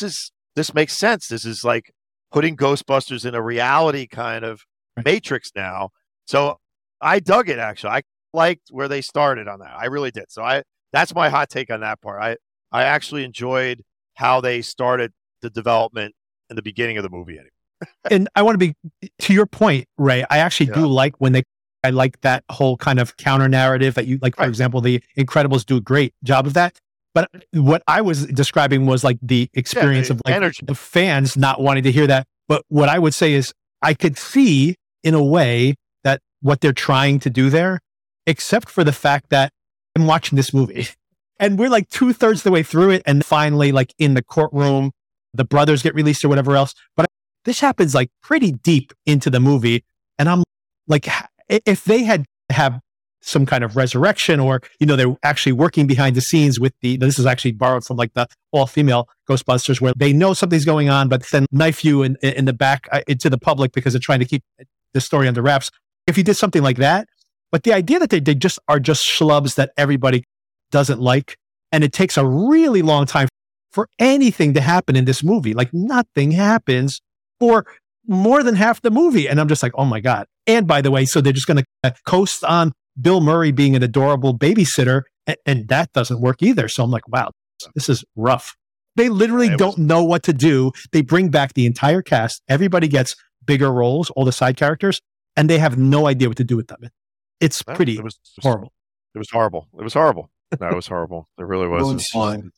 makes sense. This is like putting Ghostbusters in a reality kind of matrix now. So I dug it, actually. I liked where they started on that. I really did. So that's my hot take on that part. I actually enjoyed how they started the development in the beginning of the movie. Anyway. And I want to be, to your point, Ray, I actually do like I like that whole kind of counter narrative that you like, for example, The Incredibles do a great job of that. But what I was describing was like the experience of like energy. The fans not wanting to hear that. But what I would say is I could see in a way that what they're trying to do there, except for the fact that I'm watching this movie and we're like 2/3 of the way through it. And finally, like in the courtroom, the brothers get released or whatever else. But this happens like pretty deep into the movie. And I'm like, if they have some kind of resurrection or, they're actually working behind the scenes with this is actually borrowed from like the all-female Ghostbusters where they know something's going on, but then knife you in the back into the public because they're trying to keep the story under wraps. If you did something like that, but the idea that they just are just schlubs that everybody doesn't like, and it takes a really long time for anything to happen in this movie. Like nothing happens for more than half the movie. And I'm just like, oh my God. And by the way, so they're just going to coast on Bill Murray being an adorable babysitter. And that doesn't work either. So I'm like, wow, this is rough. They literally don't know what to do. They bring back the entire cast. Everybody gets bigger roles, all the side characters, and they have no idea what to do with them. It's pretty horrible. It was horrible. It was horrible. That was horrible. It really was. Mood slime.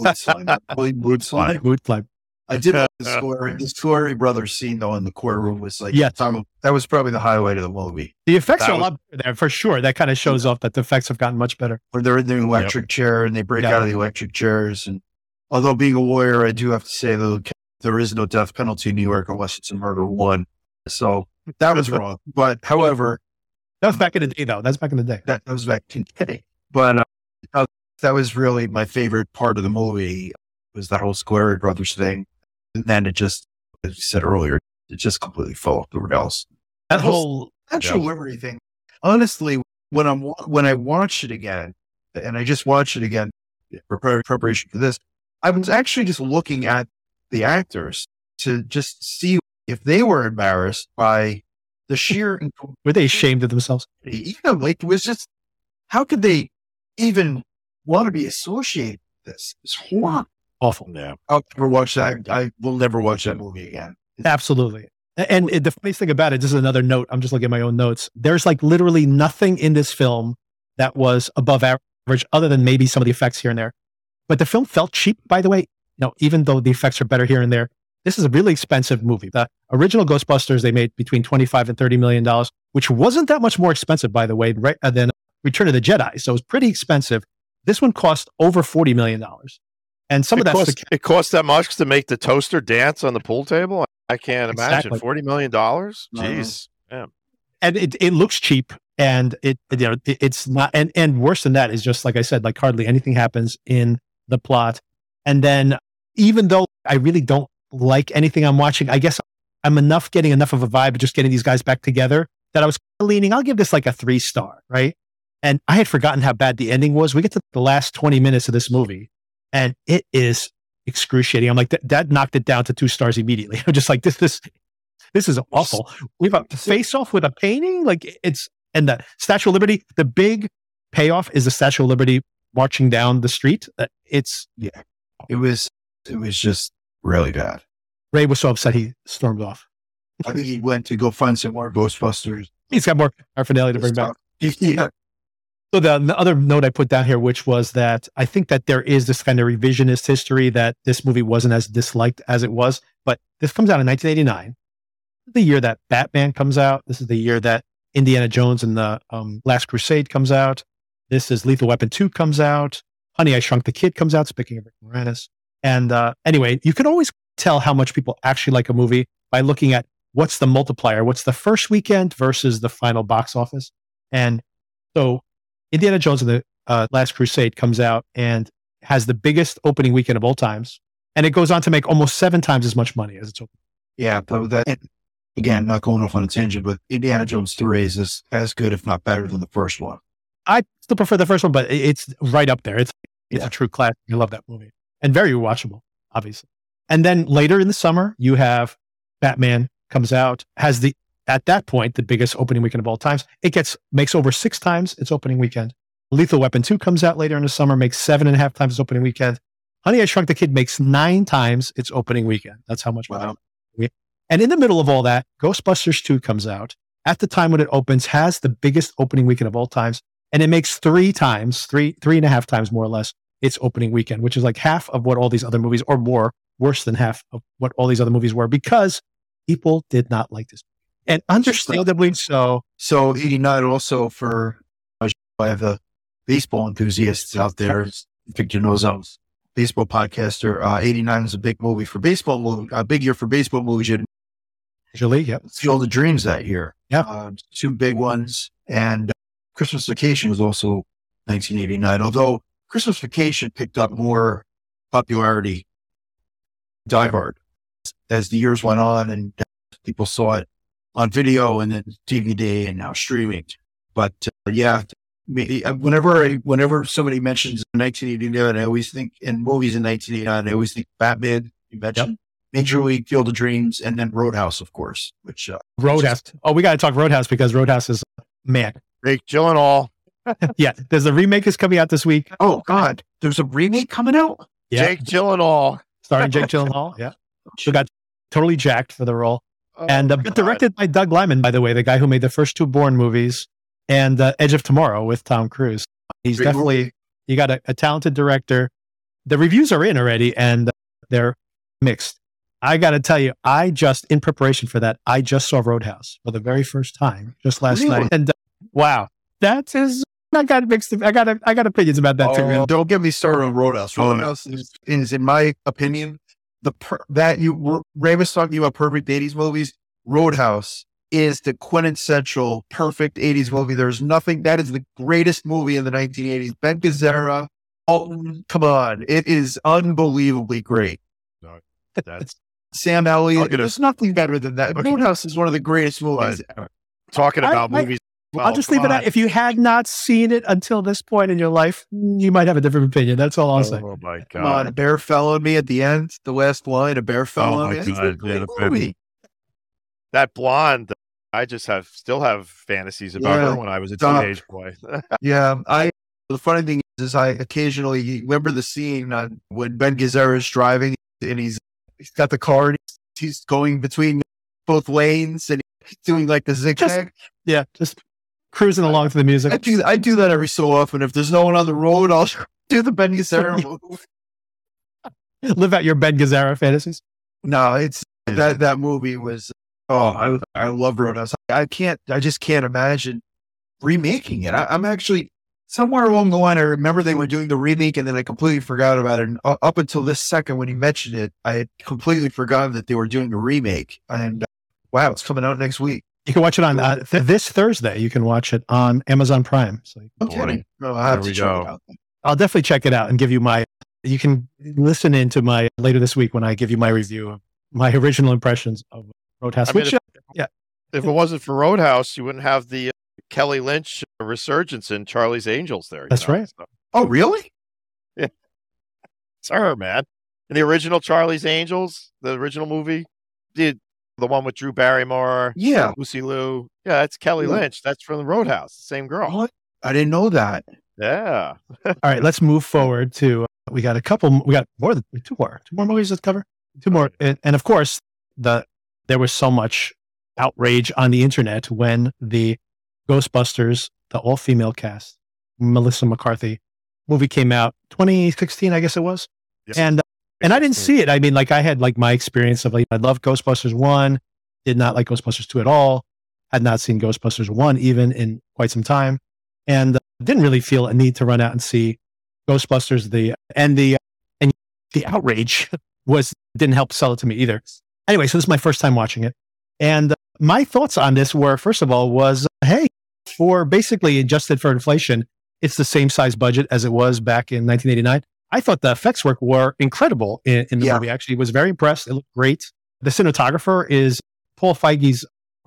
Mood slime. I did like the Scory Brothers scene though in the courtroom was like, that was probably the highlight of the movie. The effects are a lot better there for sure. That kind of shows off that the effects have gotten much better. Where they're in the electric chair and they break out of the electric chairs. And although being a lawyer, I do have to say that there is no death penalty in New York unless it's a murder one. So that was wrong. But however, that was back in the day though. That's back in the day. That was back in the day. But that was really my favorite part of the movie was that whole Scory Brothers thing. And then it just, as you said earlier, it just completely fell off the rails. That whole Statue of Liberty thing. Honestly, when I watched it again, and I just watched it again in preparation for this, I was actually just looking at the actors to just see if they were embarrassed by the sheer. Were they ashamed of themselves? Like it was just, how could they even want to be associated with this? It's horrible. Awful. Yeah. I'll never watch that. I will never watch that movie again. Absolutely. And the funniest thing about it, this is another note. I'm just looking at my own notes. There's like literally nothing in this film that was above average other than maybe some of the effects here and there. But the film felt cheap, by the way. Even though the effects are better here and there, this is a really expensive movie. The original Ghostbusters, they made between $25 and $30 million, which wasn't that much more expensive, by the way, than Return of the Jedi. So it was pretty expensive. This one cost over $40 million. And some of that it cost that much to make the toaster dance on the pool table. I can't imagine $40 million. Jeez, yeah. And it looks cheap, and it's not. And worse than that is just like I said, like hardly anything happens in the plot. And then even though I really don't like anything I'm watching, I guess I'm getting enough of a vibe of just getting these guys back together that I was leaning. I'll give this like a 3-star, right? And I had forgotten how bad the ending was. We get to the last 20 minutes of this movie. And it is excruciating. I'm like, that knocked it down to 2 stars immediately. I'm just like, this is awful. We have a face off with a painting. Like and the Statue of Liberty, the big payoff is the Statue of Liberty marching down the street. It was just really bad. Ray was so upset he stormed off. I think he went to go find some more Ghostbusters. He's got more paraphernalia to bring back. Yeah. So the other note I put down here, which was that I think that there is this kind of revisionist history that this movie wasn't as disliked as it was. But this comes out in 1989, the year that Batman comes out. This is the year that Indiana Jones and the Last Crusade comes out. This is Lethal Weapon 2 comes out. Honey, I Shrunk the Kid comes out, speaking of Rick Moranis. And anyway, you can always tell how much people actually like a movie by looking at what's the multiplier, what's the first weekend versus the final box office. And so Indiana Jones and the Last Crusade comes out and has the biggest opening weekend of all times. And it goes on to make almost 7 times as much money as its opening. Yeah, but that, again, not going off on a tangent, but Indiana Jones 3 is as good, if not better, than the first one. I still prefer the first one, but it's right up there. It's a true classic. I love that movie. And very watchable, obviously. And then later in the summer, you have Batman comes out, has at that point, the biggest opening weekend of all times. It makes over 6 times its opening weekend. Lethal Weapon 2 comes out later in the summer, makes 7.5 times its opening weekend. Honey, I Shrunk the Kid makes 9 times its opening weekend. That's how much. Wow. And in the middle of all that, Ghostbusters 2 comes out. At the time when it opens, has the biggest opening weekend of all times. And it makes 3.5 times more or less its opening weekend, which is like half of what all these other movies, or more, worse than half of what all these other movies were, because people did not like this. And understandably so. So 89 also for, I have the baseball enthusiasts out there, Victor knows I was a baseball podcaster. 89 is a big movie for baseball, a big year for baseball movies. Usually, yep. Field of Dreams that year. Yeah. 2 big ones. And Christmas Vacation was also 1989, although Christmas Vacation picked up more popularity, Die Hard, as the years went on and people saw it on video and then DVD and now streaming. But whenever somebody mentions 1989, I always think in movies in 1989, I always think Batman, you mentioned, Major League, Field of Dreams, and then Roadhouse, of course, which Roadhouse. We got to talk Roadhouse because Roadhouse is, man. Jake Gyllenhaal. Yeah. There's a remake is coming out this week. Oh God. There's a remake coming out? Yeah. Jake Gyllenhaal. Starring Jake Gyllenhaal. Yeah. Who got totally jacked for the role. And directed by Doug Liman, by the way, the guy who made the first 2 Bourne movies and Edge of Tomorrow with Tom Cruise. He's Great definitely, movie. you got a talented director. The reviews are in already and they're mixed. I got to tell you, in preparation for that, I just saw Roadhouse for the very first time just last night. And wow, that is, I got mixed. I got opinions about that too. Man. Don't get me started on Roadhouse. Roadhouse is, in my opinion, Ray was talking about perfect 80s movies. Roadhouse is the quintessential perfect 80s movie. There's nothing, that is the greatest movie in the 1980s. Ben Gazzara, come on. It is unbelievably great. No, Sam Elliott, there's nothing better than that. Okay. Roadhouse is one of the greatest movies ever. Talking about movies. I'll just leave it at, if you had not seen it until this point in your life, you might have a different opinion. That's all I'll say. Oh my God. Come on, a bear fell on me at the end. The last line, a bear fell on me. God. It's a great movie. That blonde, I just still have fantasies about her when I was a teenage boy. Yeah. The funny thing is I occasionally remember the scene when Ben Gazzara is driving and he's got the car and he's going between both lanes and he's doing like the zigzag. Just cruising along to the music. I do that every so often. If there's no one on the road, I'll do the Ben Gazzara move. Live out your Ben Gazzara fantasies. No, it's that movie was, I love Roadhouse. I just can't imagine remaking it. I'm actually somewhere along the line. I remember they were doing the remake and then I completely forgot about it. And up until this second, when you mentioned it, I had completely forgotten that they were doing a remake. And wow, it's coming out next week. You can watch it on this Thursday. You can watch it on Amazon Prime. So Okay. No, I have to check it out. I'll definitely check it out and give you you can listen into my later this week when I give you my review of my original impressions of Roadhouse. If it wasn't for Roadhouse, you wouldn't have the Kelly Lynch resurgence in Charlie's Angels there. That's right. So, Oh, really? yeah. It's her, man. In the original Charlie's Angels, the original movie, the one with Drew Barrymore, Yeah. Lucy Liu. Yeah, that's Kelly Lynch. That's from the Roadhouse. Same girl. What? I didn't know that. Yeah. All right, let's move forward to, we got more than two more movies to cover. 2 more. And of course, there was so much outrage on the internet when the Ghostbusters, the all-female cast, Melissa McCarthy movie came out 2016, I guess it was. Yes. And I didn't see it. I mean, like I had like my experience of like, I loved Ghostbusters 1, did not like Ghostbusters 2 at all, had not seen Ghostbusters 1 even in quite some time, and didn't really feel a need to run out and see Ghostbusters. And the outrage didn't help sell it to me either. Anyway, so this is my first time watching it. And my thoughts on this were, first of all, hey, for basically adjusted for inflation, it's the same size budget as it was back in 1989. I thought the effects work were incredible in the movie. Actually, was very impressed. It looked great. The cinematographer is Paul Feige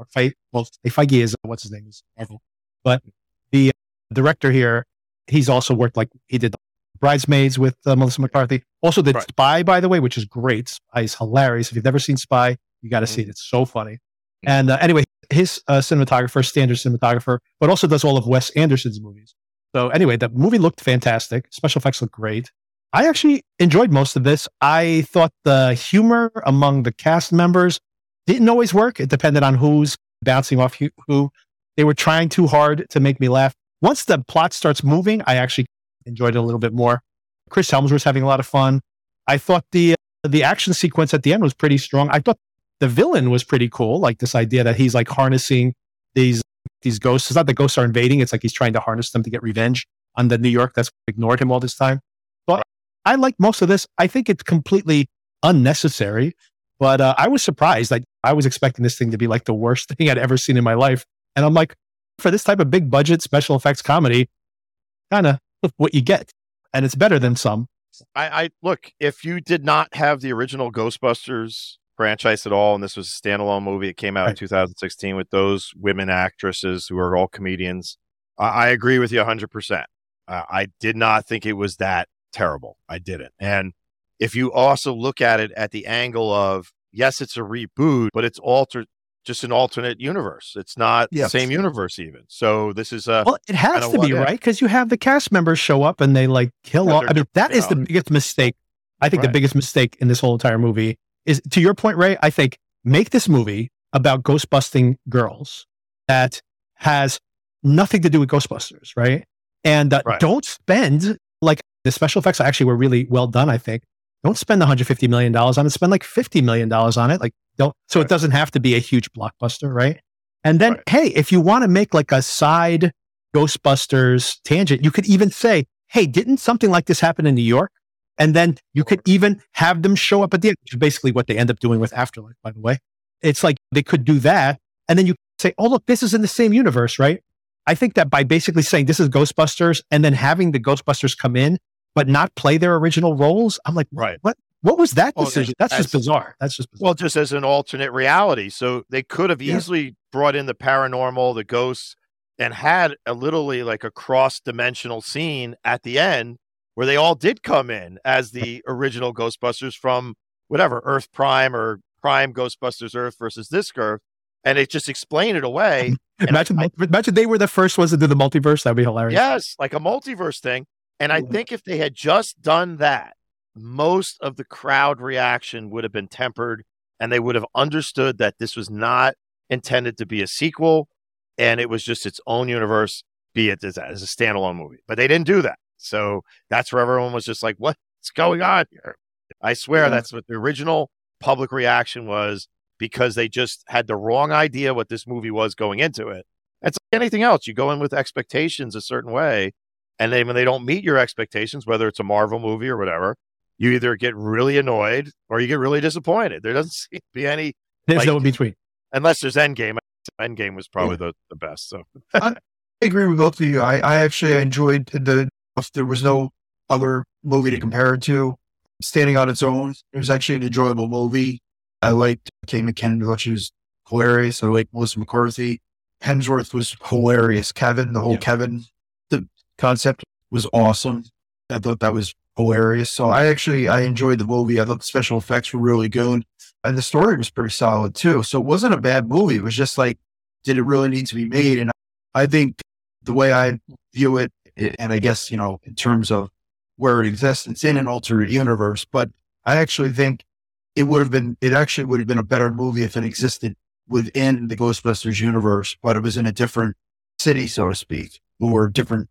is, what's his name? But the director here, he's also worked, like he did Bridesmaids with Melissa McCarthy. Also did Spy, by the way, which is great. Spy is hilarious. If you've never seen Spy, you got to see it. It's so funny. And anyway, his cinematographer, standard cinematographer, but also does all of Wes Anderson's movies. So anyway, the movie looked fantastic. Special effects looked great. I actually enjoyed most of this. I thought the humor among the cast members didn't always work. It depended on who's bouncing off who. They were trying too hard to make me laugh. Once the plot starts moving, I actually enjoyed it a little bit more. Chris Hemsworth's having a lot of fun. I thought the action sequence at the end was pretty strong. I thought the villain was pretty cool. Like this idea that he's like harnessing these ghosts. It's not that ghosts are invading. It's like he's trying to harness them to get revenge on the New York that's ignored him all this time. So I like most of this. I think it's completely unnecessary, but I was surprised. Like I was expecting this thing to be like the worst thing I'd ever seen in my life. And I'm like, for this type of big budget special effects comedy, kind of what you get. And it's better than some. I look, if you did not have the original Ghostbusters franchise at all, and this was a standalone movie, it came out in 2016 with those women actresses who are all comedians, I agree with you 100%. I did not think it was that terrible. I didn't. And if you also look at it at the angle of, yes, it's a reboot, but it's just an alternate universe. It's not the same universe even. So this is well, it has to be, right? Because you have the cast members show up and they like kill off. I mean, that is the biggest mistake. I think the biggest mistake in this whole entire movie is, to your point, Ray, I think make this movie about ghost busting girls that has nothing to do with Ghostbusters, right? And don't spend, like, the special effects actually were really well done, I think. Don't spend $150 million on it. Spend like $50 million on it. Like, don't, so it doesn't have to be a huge blockbuster, right? And then, hey, if you want to make like a side Ghostbusters tangent, you could even say, hey, didn't something like this happen in New York? And then you could even have them show up at the end, which is basically what they end up doing with Afterlife, by the way. It's like they could do that. And then you say, oh, look, this is in the same universe, right? I think that by basically saying this is Ghostbusters and then having the Ghostbusters come in, but not play their original roles, I'm like, what was that decision? That's just bizarre. That's just bizarre. Well, just as an alternate reality. So they could have easily brought in the paranormal, the ghosts, and had literally like a cross-dimensional scene at the end where they all did come in as the original Ghostbusters from whatever, Earth Prime or Prime Ghostbusters Earth versus this Earth. And it just explained it away. Imagine they were the first ones to do the multiverse. That'd be hilarious. Yes, like a multiverse thing. And I think if they had just done that, most of the crowd reaction would have been tempered and they would have understood that this was not intended to be a sequel and it was just its own universe, be it as a standalone movie. But they didn't do that. So that's where everyone was just like, what's going on here? I swear that's what the original public reaction was, because they just had the wrong idea what this movie was going into it. It's like anything else. You go in with expectations a certain way, and then when they don't meet your expectations, whether it's a Marvel movie or whatever, you either get really annoyed or you get really disappointed. There doesn't seem to be any... There's no in between. Unless there's Endgame. Endgame was probably the best. So I agree with both of you. I actually enjoyed there was no other movie to compare it to. Standing on its own, it was actually an enjoyable movie. I liked Kate McKinnon, she was hilarious. I liked Melissa McCarthy. Hemsworth was hilarious. Kevin, the whole Kevin, the concept was awesome. I thought that was hilarious. So I enjoyed the movie. I thought the special effects were really good. And the story was pretty solid too. So it wasn't a bad movie. It was just like, did it really need to be made? And I think the way I view it, and I guess, in terms of where it exists, it's in an alternate universe, but I actually think it actually would have been a better movie if it existed within the Ghostbusters universe, but it was in a different city, so to speak, or different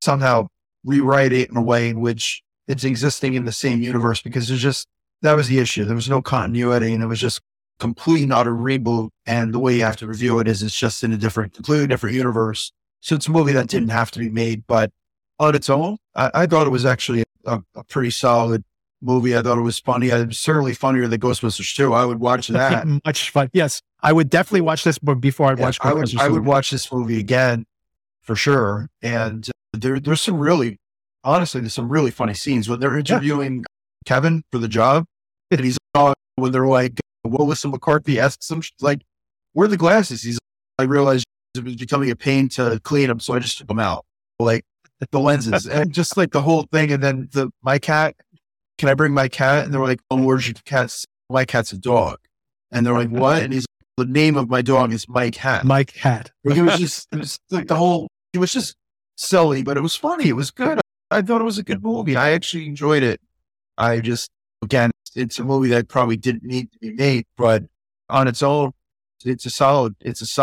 somehow rewrite it in a way in which it's existing in the same universe, because that was the issue. There was no continuity, and it was just complete and utter reboot. And the way you have to review it is it's just in a completely different universe. So it's a movie that didn't have to be made, but on its own, I thought it was actually a pretty solid movie. I thought it was funny. It was certainly funnier than Ghostbusters 2. I would watch that. Much fun. Yes. I would definitely watch this before I'd watch Ghostbusters 2. I would watch this movie again for sure. And there's some really, honestly, there's some really funny scenes when they're interviewing Kevin for the job. And he's on, when they're like, Melissa McCarthy asks him, like, where are the glasses? He's like, I realized it was becoming a pain to clean them, so I just took them out. Like, the lenses and just like the whole thing. And then my cat, can I bring my cat? And they're like, oh, where's your cat? My cat's a dog. And they're like, what? And he's like, the name of my dog is Mike Hat. Mike Hat. It was like it was just silly, but it was funny. It was good. I thought it was a good movie. I actually enjoyed it. Again, it's a movie that probably didn't need to be made, but on its own, it's a solid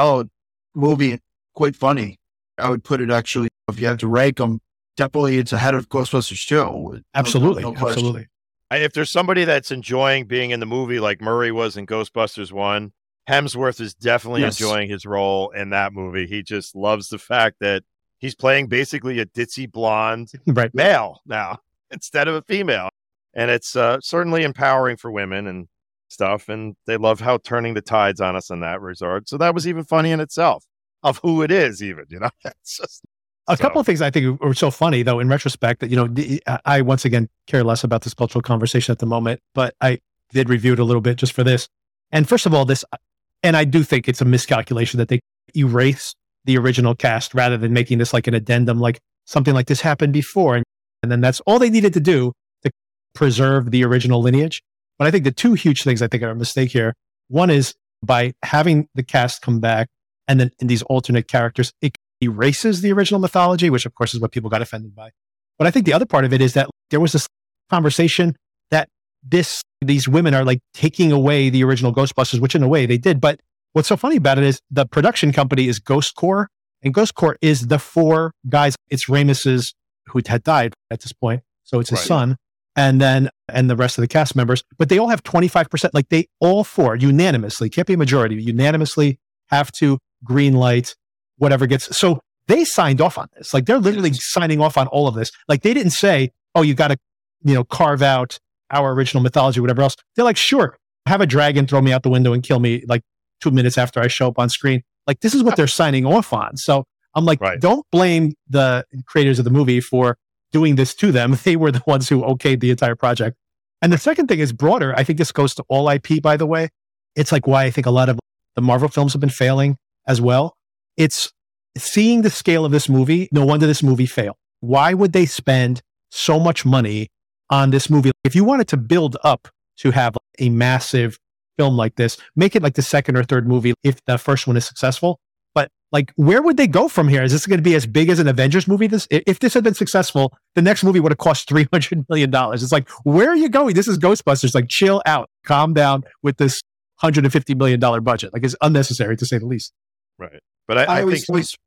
movie. Quite funny. I would put it actually, if you had to rank them, definitely it's ahead of Ghostbusters 2. Absolutely. No Absolutely. If there's somebody that's enjoying being in the movie like Murray was in Ghostbusters 1, Hemsworth is definitely enjoying his role in that movie. He just loves the fact that he's playing basically a ditzy blonde male now instead of a female. And it's certainly empowering for women and stuff. And they love how turning the tides on us in that regard. So that was even funny in itself of who it is even, It's just... A couple of things I think are so funny, though, in retrospect, that, I once again care less about this cultural conversation at the moment, but I did review it a little bit just for this. And first of all, and I do think it's a miscalculation that they erase the original cast rather than making this like an addendum, like something like this happened before. And then that's all they needed to do to preserve the original lineage. But I think the two huge things I think are a mistake here. One is by having the cast come back and then in these alternate characters, it erases the original mythology, which of course is what people got offended by. But I think the other part of it is that there was this conversation that these women are like taking away the original Ghostbusters, which in a way they did. But what's so funny about it is the production company is Ghost Corps, and Ghost Corps is the four guys. It's Ramus's, who had died at this point. So it's his son, and the rest of the cast members, but they all have 25%. Like they all four unanimously, can't be a majority, unanimously have to green light whatever gets. So they signed off on this. Like they're literally signing off on all of this. Like they didn't say, oh, you got to, carve out our original mythology, whatever else. They're like, sure, have a dragon throw me out the window and kill me like 2 minutes after I show up on screen. Like this is what they're signing off on. So I'm like, don't blame the creators of the movie for doing this to them. They were the ones who okayed the entire project. And the second thing is broader. I think this goes to all IP, by the way. It's like why I think a lot of the Marvel films have been failing as well. It's seeing the scale of this movie. No wonder this movie failed. Why would they spend so much money on this movie? If you wanted to build up to have a massive film like this, make it like the second or third movie if the first one is successful. But like, where would they go from here? Is this going to be as big as an Avengers movie? If this had been successful, the next movie would have cost $300 million. It's like, where are you going? This is Ghostbusters. Like, chill out, calm down with this $150 million budget. Like, it's unnecessary to say the least. Right. But I think...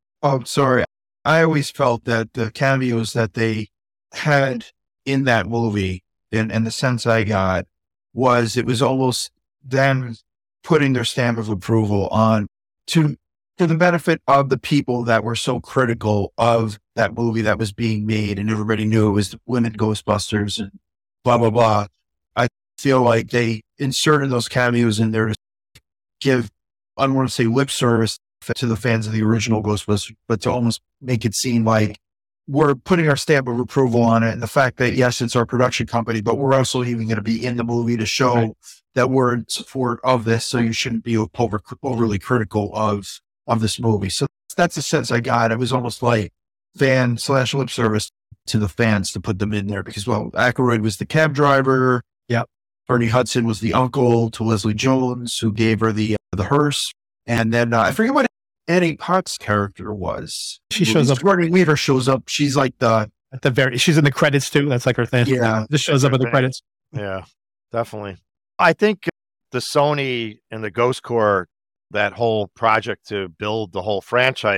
I always felt that the cameos that they had in that movie, and the sense I got, was it was almost them putting their stamp of approval on to the benefit of the people that were so critical of that movie that was being made, and everybody knew it was the women Ghostbusters and blah, blah, blah. I feel like they inserted those cameos in there to give, I don't want to say lip service to the fans of the original Ghostbusters, but to almost make it seem like we're putting our stamp of approval on it. And the fact that, yes, it's our production company, but we're also even going to be in the movie to show that we're in support of this. So you shouldn't be overly critical of this movie. So that's the sense I got. It was almost like fan/lip service to the fans to put them in there because, well, Aykroyd was the cab driver. Yep. Ernie Hudson was the uncle to Leslie Jones, who gave her the hearse. And then I forget what Annie Potts' character was. She shows up. Sigourney Weaver shows up. She's like she's in the credits too. That's like her thing. Yeah. Just shows up in the credits. Yeah, definitely. I think the Sony and the Ghost Corps, that whole project to build the whole franchise,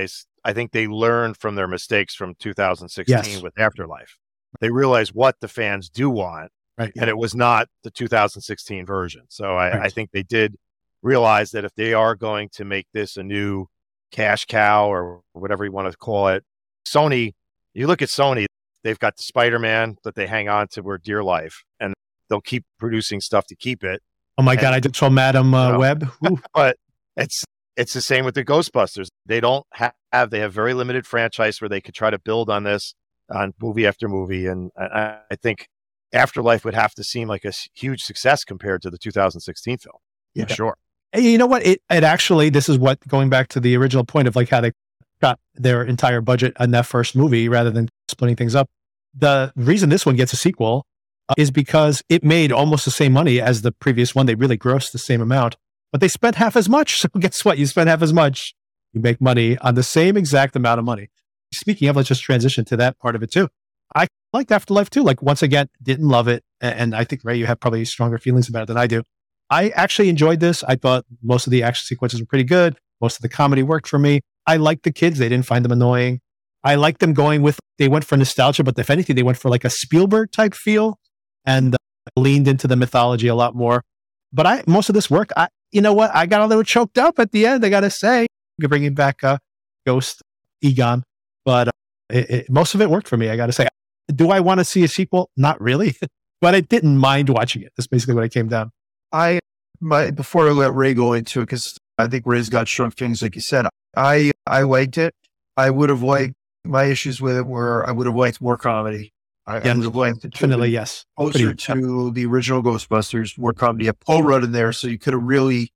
I think they learned from their mistakes from 2016 Yes. with Afterlife. They realized what the fans do want, Right. and it was not the 2016 version. So I Right. think they did realize that if they are going to make this a new cash cow or whatever you want to call it, Sony, you look at Sony, they've got the Spider-Man that they hang on to for dear life, and they'll keep producing stuff to keep it. Oh my God, I just saw Madam Web. Ooh. But it's the same with the Ghostbusters. They don't have they have very limited franchise where they could try to build on this on movie after movie. And I think Afterlife would have to seem like a huge success compared to the 2016 film. Yeah. For sure. And you know what? It actually, this is what, going back to the original point of like how they got their entire budget on that first movie rather than splitting things up. The reason this one gets a sequel is because it made almost the same money as the previous one. They really grossed the same amount, but they spent half as much. So guess what? You spend half as much, you make money on the same exact amount of money. Speaking of, let's just transition to that part of it too. I liked Afterlife too. Like, once again, didn't love it. And I think, Ray, you have probably stronger feelings about it than I do. I actually enjoyed this. I thought most of the action sequences were pretty good. Most of the comedy worked for me. I liked the kids. They didn't find them annoying. I liked them they went for nostalgia, but if anything, they went for like a Spielberg type feel and leaned into the mythology a lot more. But most of this work, you know what? I got a little choked up at the end, I got to say, bringing back Ghost Egon. But most of it worked for me, I got to say. Do I want to see a sequel? Not really, but I didn't mind watching it. That's basically what it came down. Before I let Ray go into it, because I think Ray's got strong feelings, like you said, I liked it. I would have liked, my issues with it were, I would have liked more comedy. I would have liked it Definitely, yes. closer to the original Ghostbusters, more comedy. You have Paul Rudd in there, so you could have really,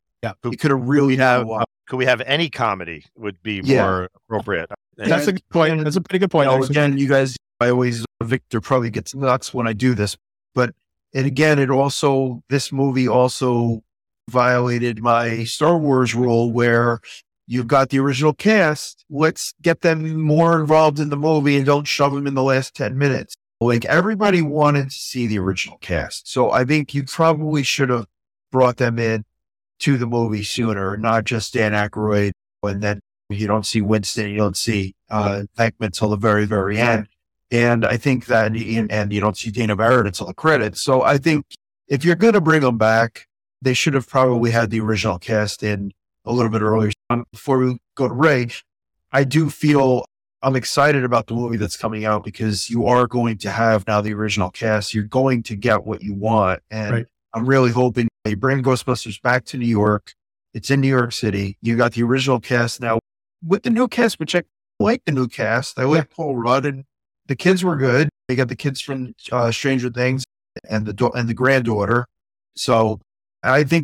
Could we have any comedy would be more appropriate? That's a good point. That's a pretty good point. Again, you guys, Victor probably gets nuts when I do this, but this movie also violated my Star Wars rule where you've got the original cast. Let's get them more involved in the movie and don't shove them in the last 10 minutes. Like, everybody wanted to see the original cast. So I think you probably should have brought them in to the movie sooner, not just Dan Aykroyd. And then you don't see Winston, you don't see Venkman till the very, very end. And I think that, and you don't see Dana Barrett until the credits. So I think if you're going to bring them back, they should have probably had the original cast in a little bit earlier. Before we go to Ray, I do feel I'm excited about the movie that's coming out because you are going to have now the original cast. You're going to get what you want. And I'm really hoping they bring Ghostbusters back to New York. It's in New York City. You got the original cast now with the new cast, which I like the new cast. I like Paul Rudd, and the kids were good. They got the kids from Stranger Things and the granddaughter. So I think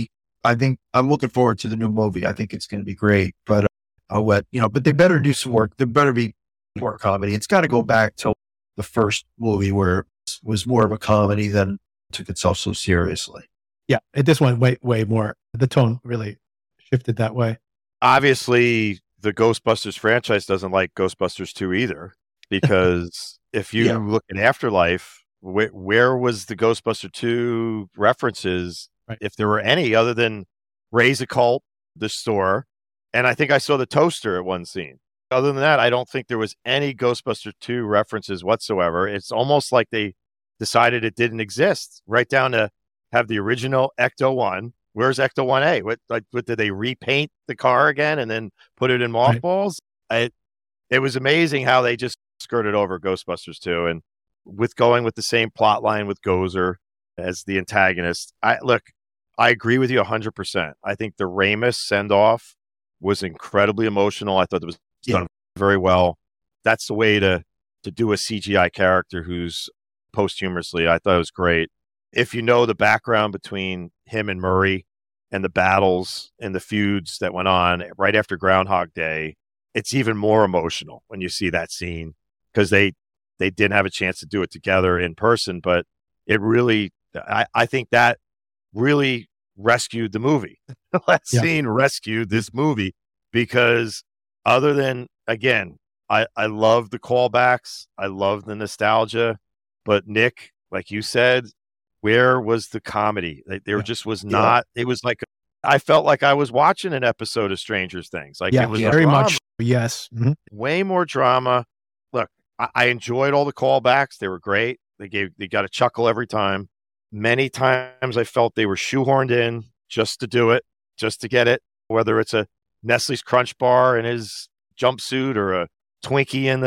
I'm looking forward to the new movie. I think it's going to be great, but but they better do some work. There better be more comedy. It's got to go back to the first movie where it was more of a comedy than took itself so seriously. Yeah. This one, way more. The tone really shifted that way. Obviously, the Ghostbusters franchise doesn't like Ghostbusters 2 either, because if you look at Afterlife, where was the Ghostbuster 2 references, if there were any, other than Raise a Cult, the store, and I think I saw the toaster at one scene. Other than that, I don't think there was any Ghostbuster 2 references whatsoever. It's almost like they decided it didn't exist, right down to have the original Ecto-1. Where's Ecto-1A? What did they repaint the car again and then put it in mothballs? It was amazing how they just skirted over Ghostbusters 2, and with going with the same plot line with Gozer as the antagonist. I agree with you 100%. I think the Ramis send-off was incredibly emotional. I thought it was done very well. That's the way to do a CGI character who's posthumously. I thought it was great. If you know the background between him and Murray and the battles and the feuds that went on right after Groundhog Day, it's even more emotional when you see that scene, because they didn't have a chance to do it together in person, but it really, I think that really rescued the movie. That scene rescued this movie, because other than, again, I love the callbacks. I love the nostalgia, but Nick, like you said, where was the comedy? There just was not. It was like, I felt like I was watching an episode of Stranger Things. Like, it was very much. Yes. Way more drama. Look, I enjoyed all the callbacks. They were great. They got a chuckle every time. Many times I felt they were shoehorned in just to do it, just to get it, whether it's a Nestle's Crunch Bar in his jumpsuit or a Twinkie in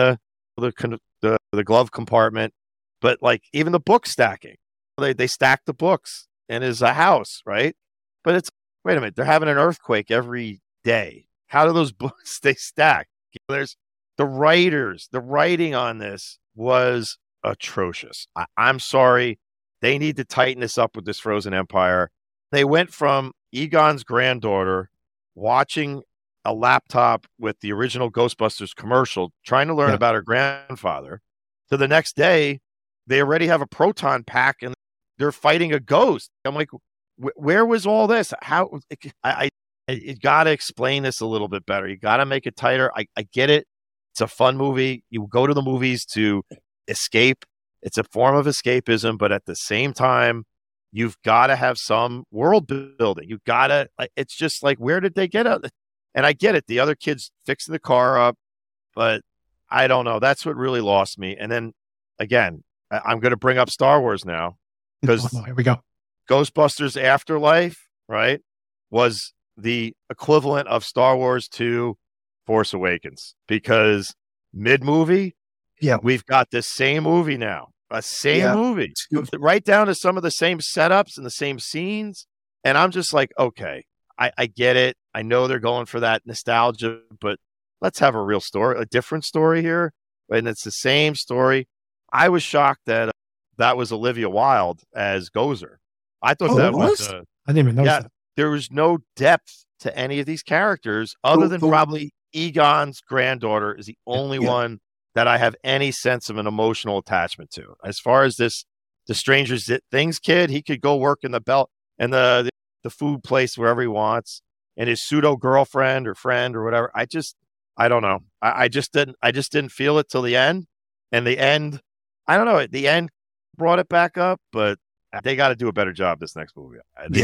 the glove compartment. But like even the book stacking, they stack the books in his house, right? But it's, wait a minute, they're having an earthquake every day. How do those books stay stacked? There's the writing on this was atrocious. I'm sorry. They need to tighten this up with this Frozen Empire. They went from Egon's granddaughter watching a laptop with the original Ghostbusters commercial, trying to learn about her grandfather, to the next day, they already have a proton pack and they're fighting a ghost. I'm like, where was all this? How? You got to explain this a little bit better. You got to make it tighter. I get it. It's a fun movie. You go to the movies to escape. It's a form of escapism, but at the same time, you've got to have some world building. You got to, it's just like, where did they get out? And I get it. The other kids fixing the car up, but I don't know. That's what really lost me. And then again, I'm going to bring up Star Wars now because here we go. Ghostbusters Afterlife, right, was the equivalent of Star Wars 2 Force Awakens, because mid-movie, we've got the same movie now. A same movie, right down to some of the same setups and the same scenes. And I'm just like, okay, I get it. I know they're going for that nostalgia, but let's have a real story, a different story here. And it's the same story. I was shocked that that was Olivia Wilde as Gozer. I thought that was, I didn't even notice that. There was no depth to any of these characters other than probably Egon's granddaughter is the only one that I have any sense of an emotional attachment to. As far as the Stranger Things kid, he could go work in the belt and the food place wherever he wants, and his pseudo girlfriend or friend or whatever. I don't know. I just didn't feel it till the end. And the end, I don't know. At the end brought it back up, but they got to do a better job this next movie.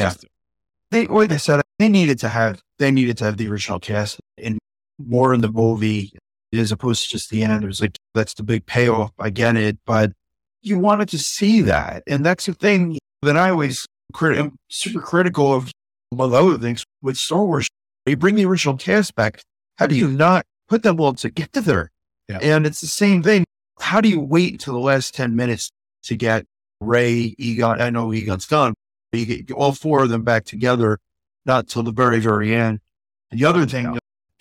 Like I said, they needed to have the original cast and more in the movie as opposed to just the end. It was like, that's the big payoff. I get it, but you wanted to see that. And that's the thing that I always am super critical of, among other things, with Star Wars. You bring the original cast back. How do you not put them all together? Yeah. And it's the same thing. How do you wait until the last 10 minutes to get Ray, Egon? I know Egon's done, but you get all four of them back together, not till the very, very end. And the other thing,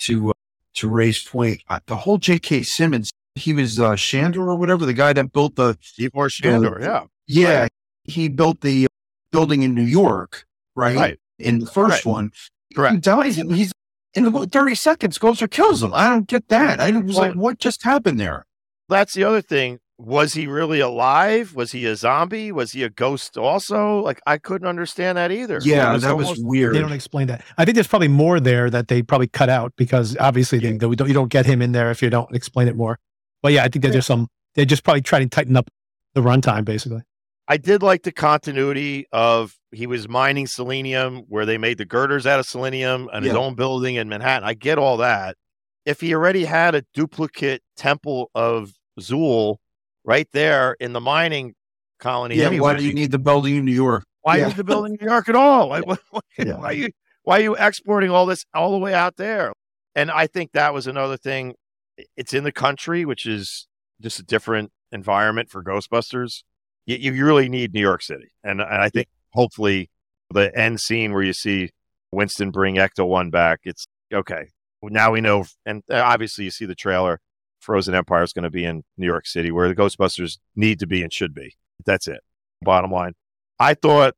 to Ray's point, the whole J.K. Simmons, he was Shandor or whatever, the guy that built the Seymour Shandor, right. He built the building in New York, right? In the first one, correct. He dies, and he's in about 30 seconds, goes or kills him. I don't get that. I was like, what just happened there? That's the other thing. Was he really alive? Was he a zombie? Was he a ghost also? Like, I couldn't understand that either. Yeah, that was weird. They don't explain that. I think there's probably more there that they probably cut out because obviously you don't get him in there if you don't explain it more. But yeah, I think there's they just probably try to tighten up the runtime basically. I did like the continuity of he was mining selenium where they made the girders out of selenium and his own building in Manhattan. I get all that. If he already had a duplicate temple of Zool right there in the mining colony. Anyway, why do you need the building in New York? Why is the building in New York at all? Why are you exporting all this all the way out there? And I think that was another thing. It's in the country, which is just a different environment for Ghostbusters. You really need New York City. And I think hopefully the end scene where you see Winston bring Ecto-1 back, it's okay. Now we know. And obviously you see the trailer. Frozen Empire is going to be in New York City where the Ghostbusters need to be and should be. That's it. Bottom line. I thought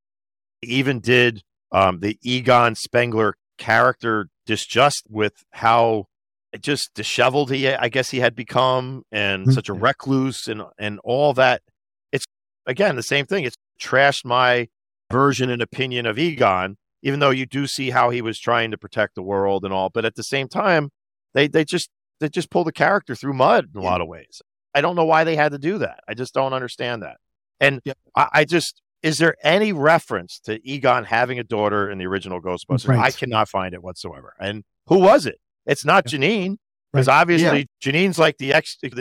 even did the Egon Spengler character disjust with how just disheveled I guess he had become and such a recluse and all that. It's, again, the same thing. It's trashed my version and opinion of Egon, even though you do see how he was trying to protect the world and all. But at the same time, they just pulled the character through mud in a lot of ways. I don't know why they had to do that. I just don't understand that. And is there any reference to Egon having a daughter in the original Ghostbusters? Right. I cannot find it whatsoever. And who was it? It's not Janine, because Right. obviously Janine's like the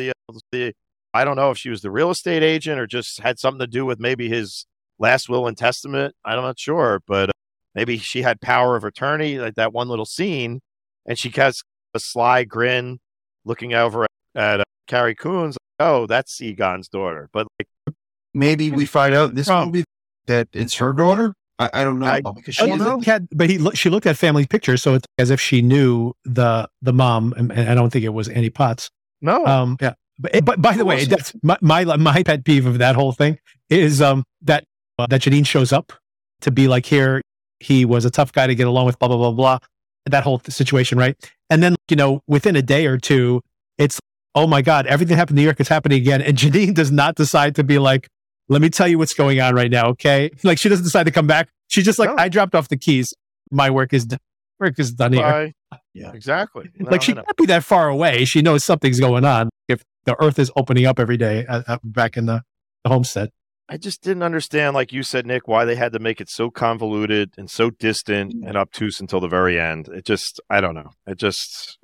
I don't know if she was the real estate agent or just had something to do with maybe his last will and testament. I'm not sure, but maybe she had power of attorney, like that one little scene, and she has a sly grin looking over at Carrie Coons. Oh, that's Egon's daughter. But like, maybe we find out in this From- movie that it's her daughter. I don't know I- because Oh, she yeah, knows. she looked at family pictures, so it's as if she knew the mom, and I don't think it was Annie Potts. no. Yeah. But by the way, was that's my pet peeve of that whole thing is that Janine shows up to be like, here, he was a tough guy to get along with, blah, blah, blah, blah. That whole situation, right? And then, within a day or two, it's, oh my God, everything happened in New York is happening again. And Janine does not decide to be like, let me tell you what's going on right now, okay? Like, she doesn't decide to come back. She's just like, No. I dropped off the keys. My work is done. Here. Bye. Yeah. Exactly. No, Like, she I know. can't be that far away. She knows something's going on if the earth is opening up every day back in the homestead. I just didn't understand, like you said, Nick, why they had to make it so convoluted and so distant and obtuse until the very end. It just, I don't know. It just,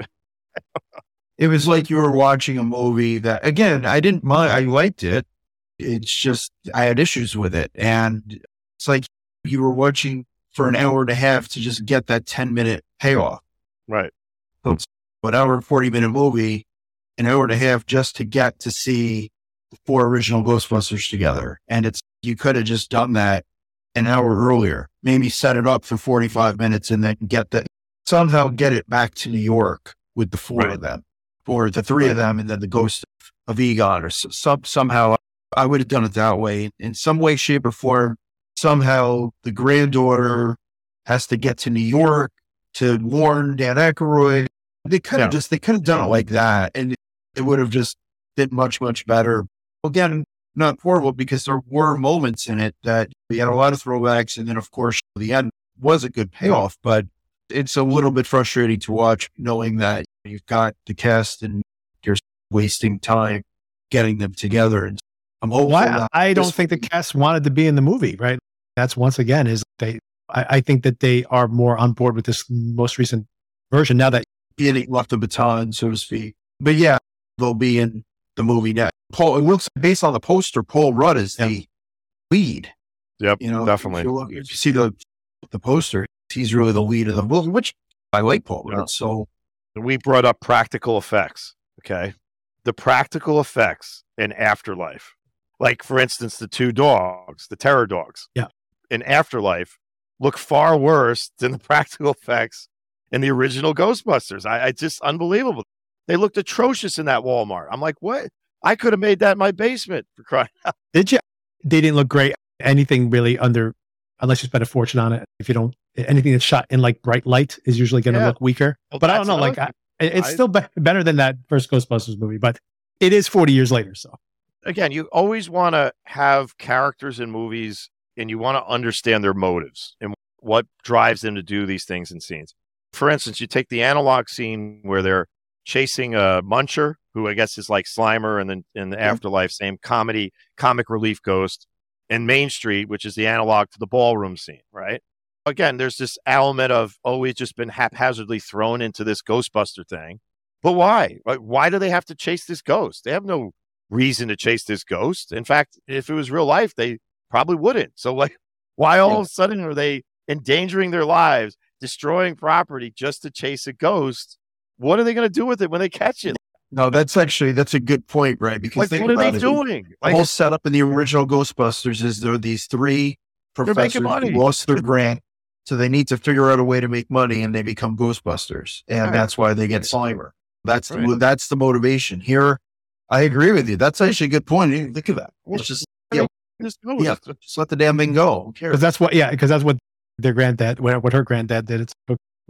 It was like you were watching a movie that, again, I didn't mind. I liked it. It's just, I had issues with it. And it's like you were watching for an hour and a half to just get that 10-minute payoff. right. So it's an hour and 40-minute movie, an hour and a half just to get to see the 4 original Ghostbusters together. And you could have just done that an hour earlier, maybe set it up for 45 minutes and then somehow get it back to New York with the 4 Right. of them, or the 3 of them, and then the ghost of Egon, or somehow I would have done it that way. In some way, shape, or form, somehow the granddaughter has to get to New York to warn Dan Aykroyd. They could have done it like that, and it would have just been much, much better. Again, not horrible, because there were moments in it that we had a lot of throwbacks, and then of course the end was a good payoff, but it's a little bit frustrating to watch knowing that you've got the cast and you're wasting time getting them together. And I'm hopeful that I don't this- think the cast wanted to be in the movie, right? That's once again I think that they are more on board with this most recent version now that Being left the baton, so to speak. But yeah, they'll be in the movie now. It looks, based on the poster, Paul Rudd is the lead. Yep. Definitely. Definitely. If you see the poster, he's really the lead of the movie, which I like Paul Rudd. So We brought up practical effects. Okay. The practical effects in Afterlife, like for instance, the 2 dogs, the terror dogs. Yeah. In Afterlife look far worse than the practical effects in the original Ghostbusters. I just unbelievable. They looked atrocious in that Walmart. I'm like, what? I could have made that in my basement, for crying out. did you? They didn't look great. Anything really unless you spend a fortune on it. If you don't, anything that's shot in like bright light is usually going to Yeah. look weaker. Well, But I that's don't know. another Like it's I- still better than that first Ghostbusters movie, but it is 40 years later. So Again, you always want to have characters in movies and you want to understand their motives and what drives them to do these things in scenes. For instance, you take the analog scene where they're chasing a muncher, who I guess is like Slimer, and then in the Afterlife, same comic relief ghost, and Main Street, which is the analog to the ballroom scene, right? Again, there's this element of, oh, we've just been haphazardly thrown into this Ghostbuster thing. But why? Like, why do they have to chase this ghost? They have no reason to chase this ghost. In fact, if it was real life, they probably wouldn't. So, like, why all of a sudden are they endangering their lives, destroying property just to chase a ghost? What are they going to do with it when they catch it? no, that's a good point, right? Because Like, think what are they about it. doing? The Like, whole setup in the original Ghostbusters is there are these 3 making professors money. who lost their grant, so they need to figure out a way to make money, and they become Ghostbusters, and Right. that's why they get Slimer. That's Right. that's the motivation here. I agree with you. That's actually a good point. You didn't think of that. It's just just let the damn thing go. Who cares? because that's what their granddad, what her granddad did. It's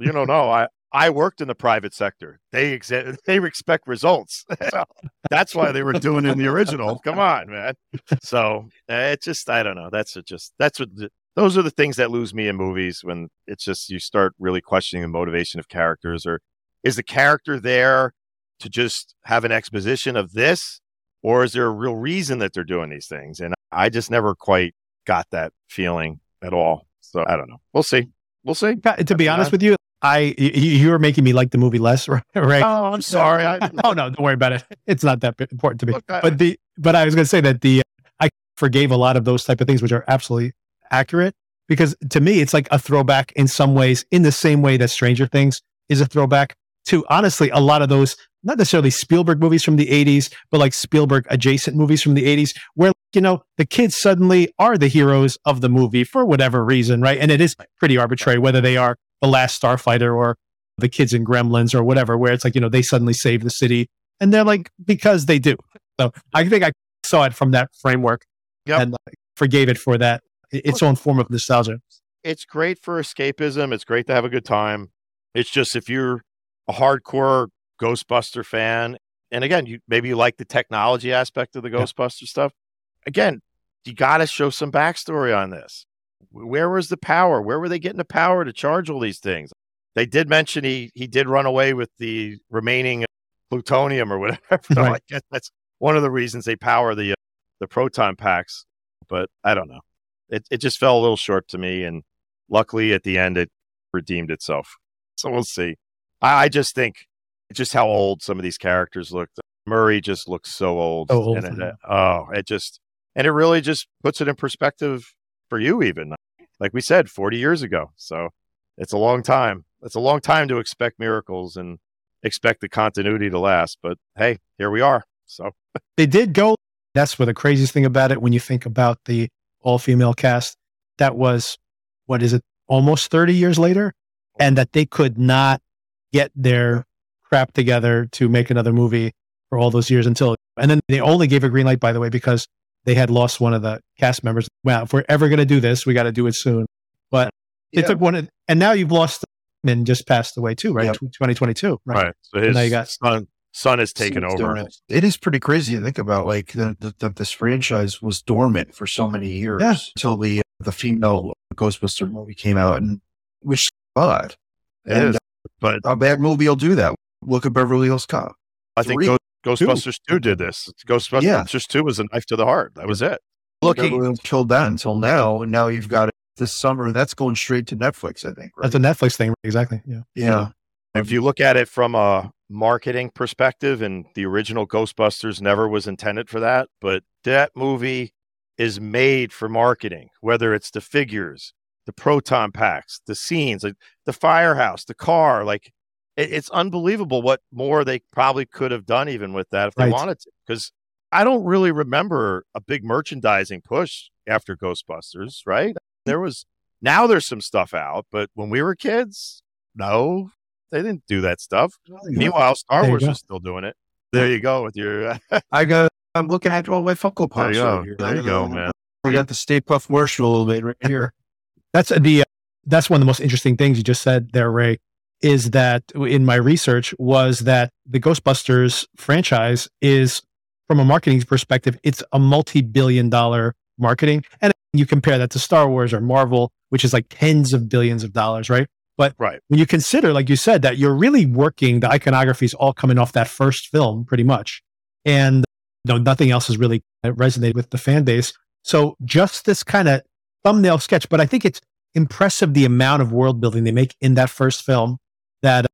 no, I worked in the private sector. They expect results. So that's why they were doing it in the original. Come on, man. So it just, I don't know. Those are the things that lose me in movies, when it's just, you start really questioning the motivation of characters, or is the character there to just have an exposition of this, or is there a real reason that they're doing these things? And I just never quite got that feeling at all. So I don't know. We'll see. to be honest with you, you were making me like the movie less, right? Oh, I'm sorry. Oh no, don't worry about it. It's not that important to me. Look, But I was going to say that I forgave a lot of those type of things, which are absolutely accurate, because to me it's like a throwback in some ways, in the same way that Stranger Things is a throwback to, honestly, a lot of those, not necessarily Spielberg movies from the 80s, but like Spielberg adjacent movies from the 80s, where, the kids suddenly are the heroes of the movie for whatever reason, right? And it is pretty arbitrary whether they are the last Starfighter or the kids in Gremlins or whatever, where it's like, they suddenly save the city and they're like, because they do. So I think I saw it from that framework and forgave it for that, its own form of nostalgia. It's great for escapism. It's great to have a good time. It's just, if you're a hardcore Ghostbuster fan, and again, maybe you like the technology aspect of the Ghostbuster stuff, again, you got to show some backstory on this. Where was the power? Where were they getting the power to charge all these things? They did mention he did run away with the remaining plutonium or whatever. Right. I guess that's one of the reasons they power the proton packs. But I don't know. It just fell a little short to me, and luckily at the end it redeemed itself. So we'll see. I just think just how old some of these characters look. Murray just looks so old. So old. And it really just puts it in perspective for you, even. Like we said, 40 years ago. So it's a long time. It's a long time to expect miracles and expect the continuity to last. But hey, here we are. So they did go. That's what the craziest thing about it, when you think about the all-female cast, that was, what is it, almost 30 years later? And that they could not get their crap together to make another movie for all those years and then they only gave a green light, by the way, because they had lost one of the cast members. Well, if we're ever going to do this, we got to do it soon. But they took one, and now you've lost, and just passed away too, right? 2022, right? So his now you got son has taken over. It is pretty crazy to think about, like that this franchise was dormant for so many years until the female Ghostbuster movie came out, and which odd. But a bad movie will do that. Look at Beverly Hills Cop. I think Ghostbusters 2 did this. Ghostbusters 2 was a knife to the heart. That was it. Looking killed that until now, and now you've got it this summer. That's going straight to Netflix, I think. Right? That's a Netflix thing, exactly. Yeah. If you look at it from a marketing perspective, and the original Ghostbusters never was intended for that, but that movie is made for marketing, whether it's the figures, the proton packs, the scenes, like the firehouse, the car, like it's unbelievable what more they probably could have done even with that if they wanted to. Because I don't really remember a big merchandising push after Ghostbusters, right? Now there's some stuff out, but when we were kids, no, they didn't do that stuff. Meanwhile, Star Wars is still doing it. There you go with your. I'm looking at all my Funko Pops. There you go, man. We got the Stay Puft Marshmallow made right here. That's one of the most interesting things you just said there, Ray, is that in my research was that the Ghostbusters franchise is, from a marketing perspective, it's a multi-billion-dollar marketing. And you compare that to Star Wars or Marvel, which is like tens of billions of dollars, right? But when you consider, like you said, that you're really working, the iconography is all coming off that first film, pretty much. And nothing else has really resonated with the fan base. So just this kind of thumbnail sketch, but I think it's impressive the amount of world building they make in that first film that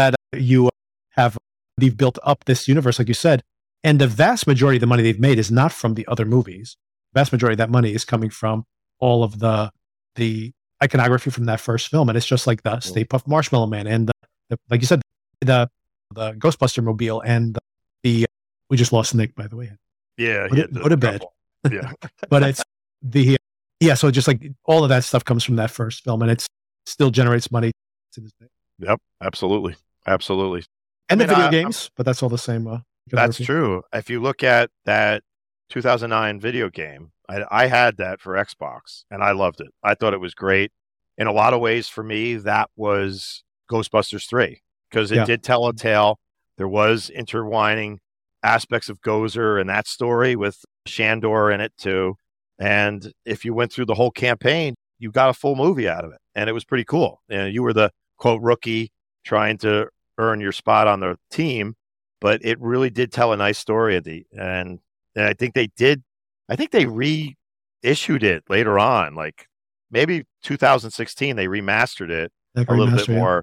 they've built up this universe, like you said. And the vast majority of the money they've made is not from the other movies. The vast majority of that money is coming from all of the iconography from that first film. And it's just like the Stay Puft Marshmallow Man and like you said, the Ghostbuster mobile and we just lost Nick, by the way. Yeah. What a bed. Yeah. But it's so just like all of that stuff comes from that first film, and it still generates money to this day. Yep. Absolutely. And the video games, but that's all the same. That's true. If you look at that 2009 video game, I had that for Xbox and I loved it. I thought it was great. In a lot of ways for me, that was Ghostbusters 3 because it did tell a tale. There was intertwining aspects of Gozer and that story with Shandor in it too. And if you went through the whole campaign, you got a full movie out of it. And it was pretty cool. And you were the quote rookie trying to earn your spot on the team, but it really did tell a nice story at and I think they reissued it later on, like maybe 2016, they remastered it a little bit more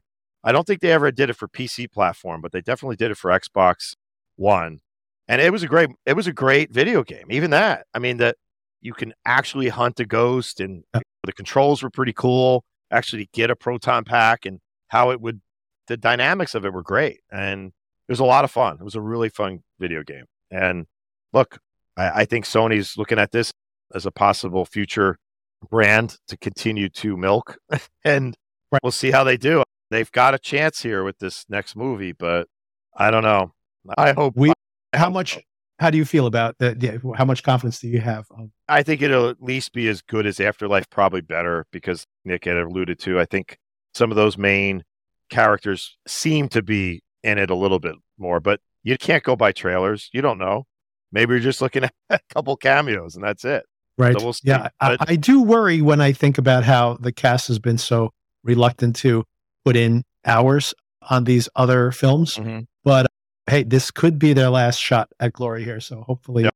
I don't think they ever did it for PC platform, but they definitely did it for Xbox One. And it was a great video game. Even that, I mean, that you can actually hunt a ghost, and the controls were pretty cool. Actually get a proton pack, and the dynamics of it were great. And it was a lot of fun. It was a really fun video game. And look, I think Sony's looking at this as a possible future brand to continue to milk, and we'll see how they do. They've got a chance here with this next movie, but I don't know. I hope. How do you feel about that? Yeah, how much confidence do you have? I think it'll at least be as good as Afterlife, probably better, because Nick had alluded to, I think some of those main characters seem to be in it a little bit more, but you can't go by trailers. You don't know. Maybe you're just looking at a couple cameos and that's it. Right. So we'll see. Yeah. I do worry when I think about how the cast has been so reluctant to put in hours on these other films. Mm-hmm. But hey, this could be their last shot at glory here. So hopefully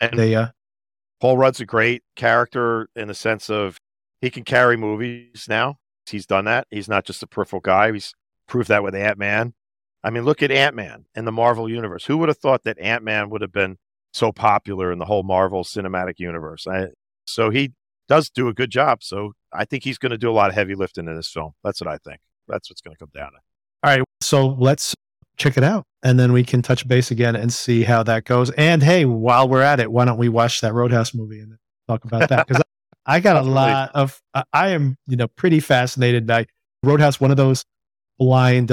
Paul Rudd's a great character in the sense of he can carry movies now. He's done that. He's not just a peripheral guy. He's proved that with Ant-Man. I mean, look at Ant-Man in the Marvel Universe. Who would have thought that Ant-Man would have been so popular in the whole Marvel Cinematic Universe? So he does do a good job. So I think he's going to do a lot of heavy lifting in this film. That's what I think. That's what's going to come down to. All right. So let's check it out, and then we can touch base again and see how that goes. And hey, while we're at it, why don't we watch that Roadhouse movie and talk about that? Because I got a lot of, I am, pretty fascinated by Roadhouse, one of those blind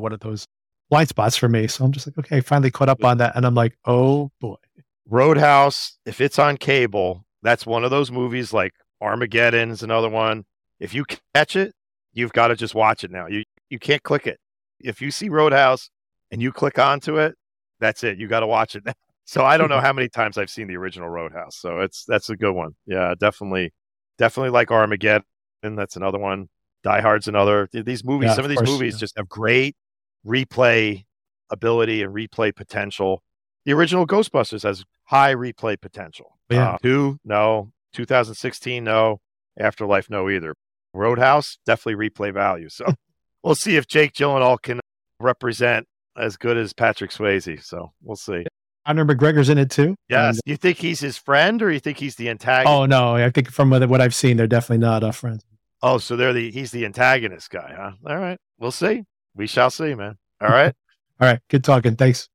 spots for me. So I'm just like, okay, finally caught up on that. And I'm like, oh boy. Roadhouse, if it's on cable, that's one of those movies like Armageddon's another one. If you catch it, you've got to just watch it now. You can't click it. If you see Roadhouse and you click onto it, that's it. You got to watch it now. So I don't know how many times I've seen the original Roadhouse. So that's a good one. Yeah, definitely like Armageddon. That's another one. Die Hard's another. These movies, some of these movies just have great replay ability and replay potential. The original Ghostbusters has high replay potential. Yeah. 2, no. 2016, no. Afterlife, no either. Roadhouse, definitely replay value. So we'll see if Jake Gyllenhaal can represent as good as Patrick Swayze. So we'll see. Conor McGregor's in it too. Yes. You think he's his friend or you think he's the antagonist? Oh, no. I think from what I've seen, they're definitely not friends. Oh, so he's the antagonist guy, huh? All right. We'll see. We shall see, man. All right. All right. Good talking. Thanks.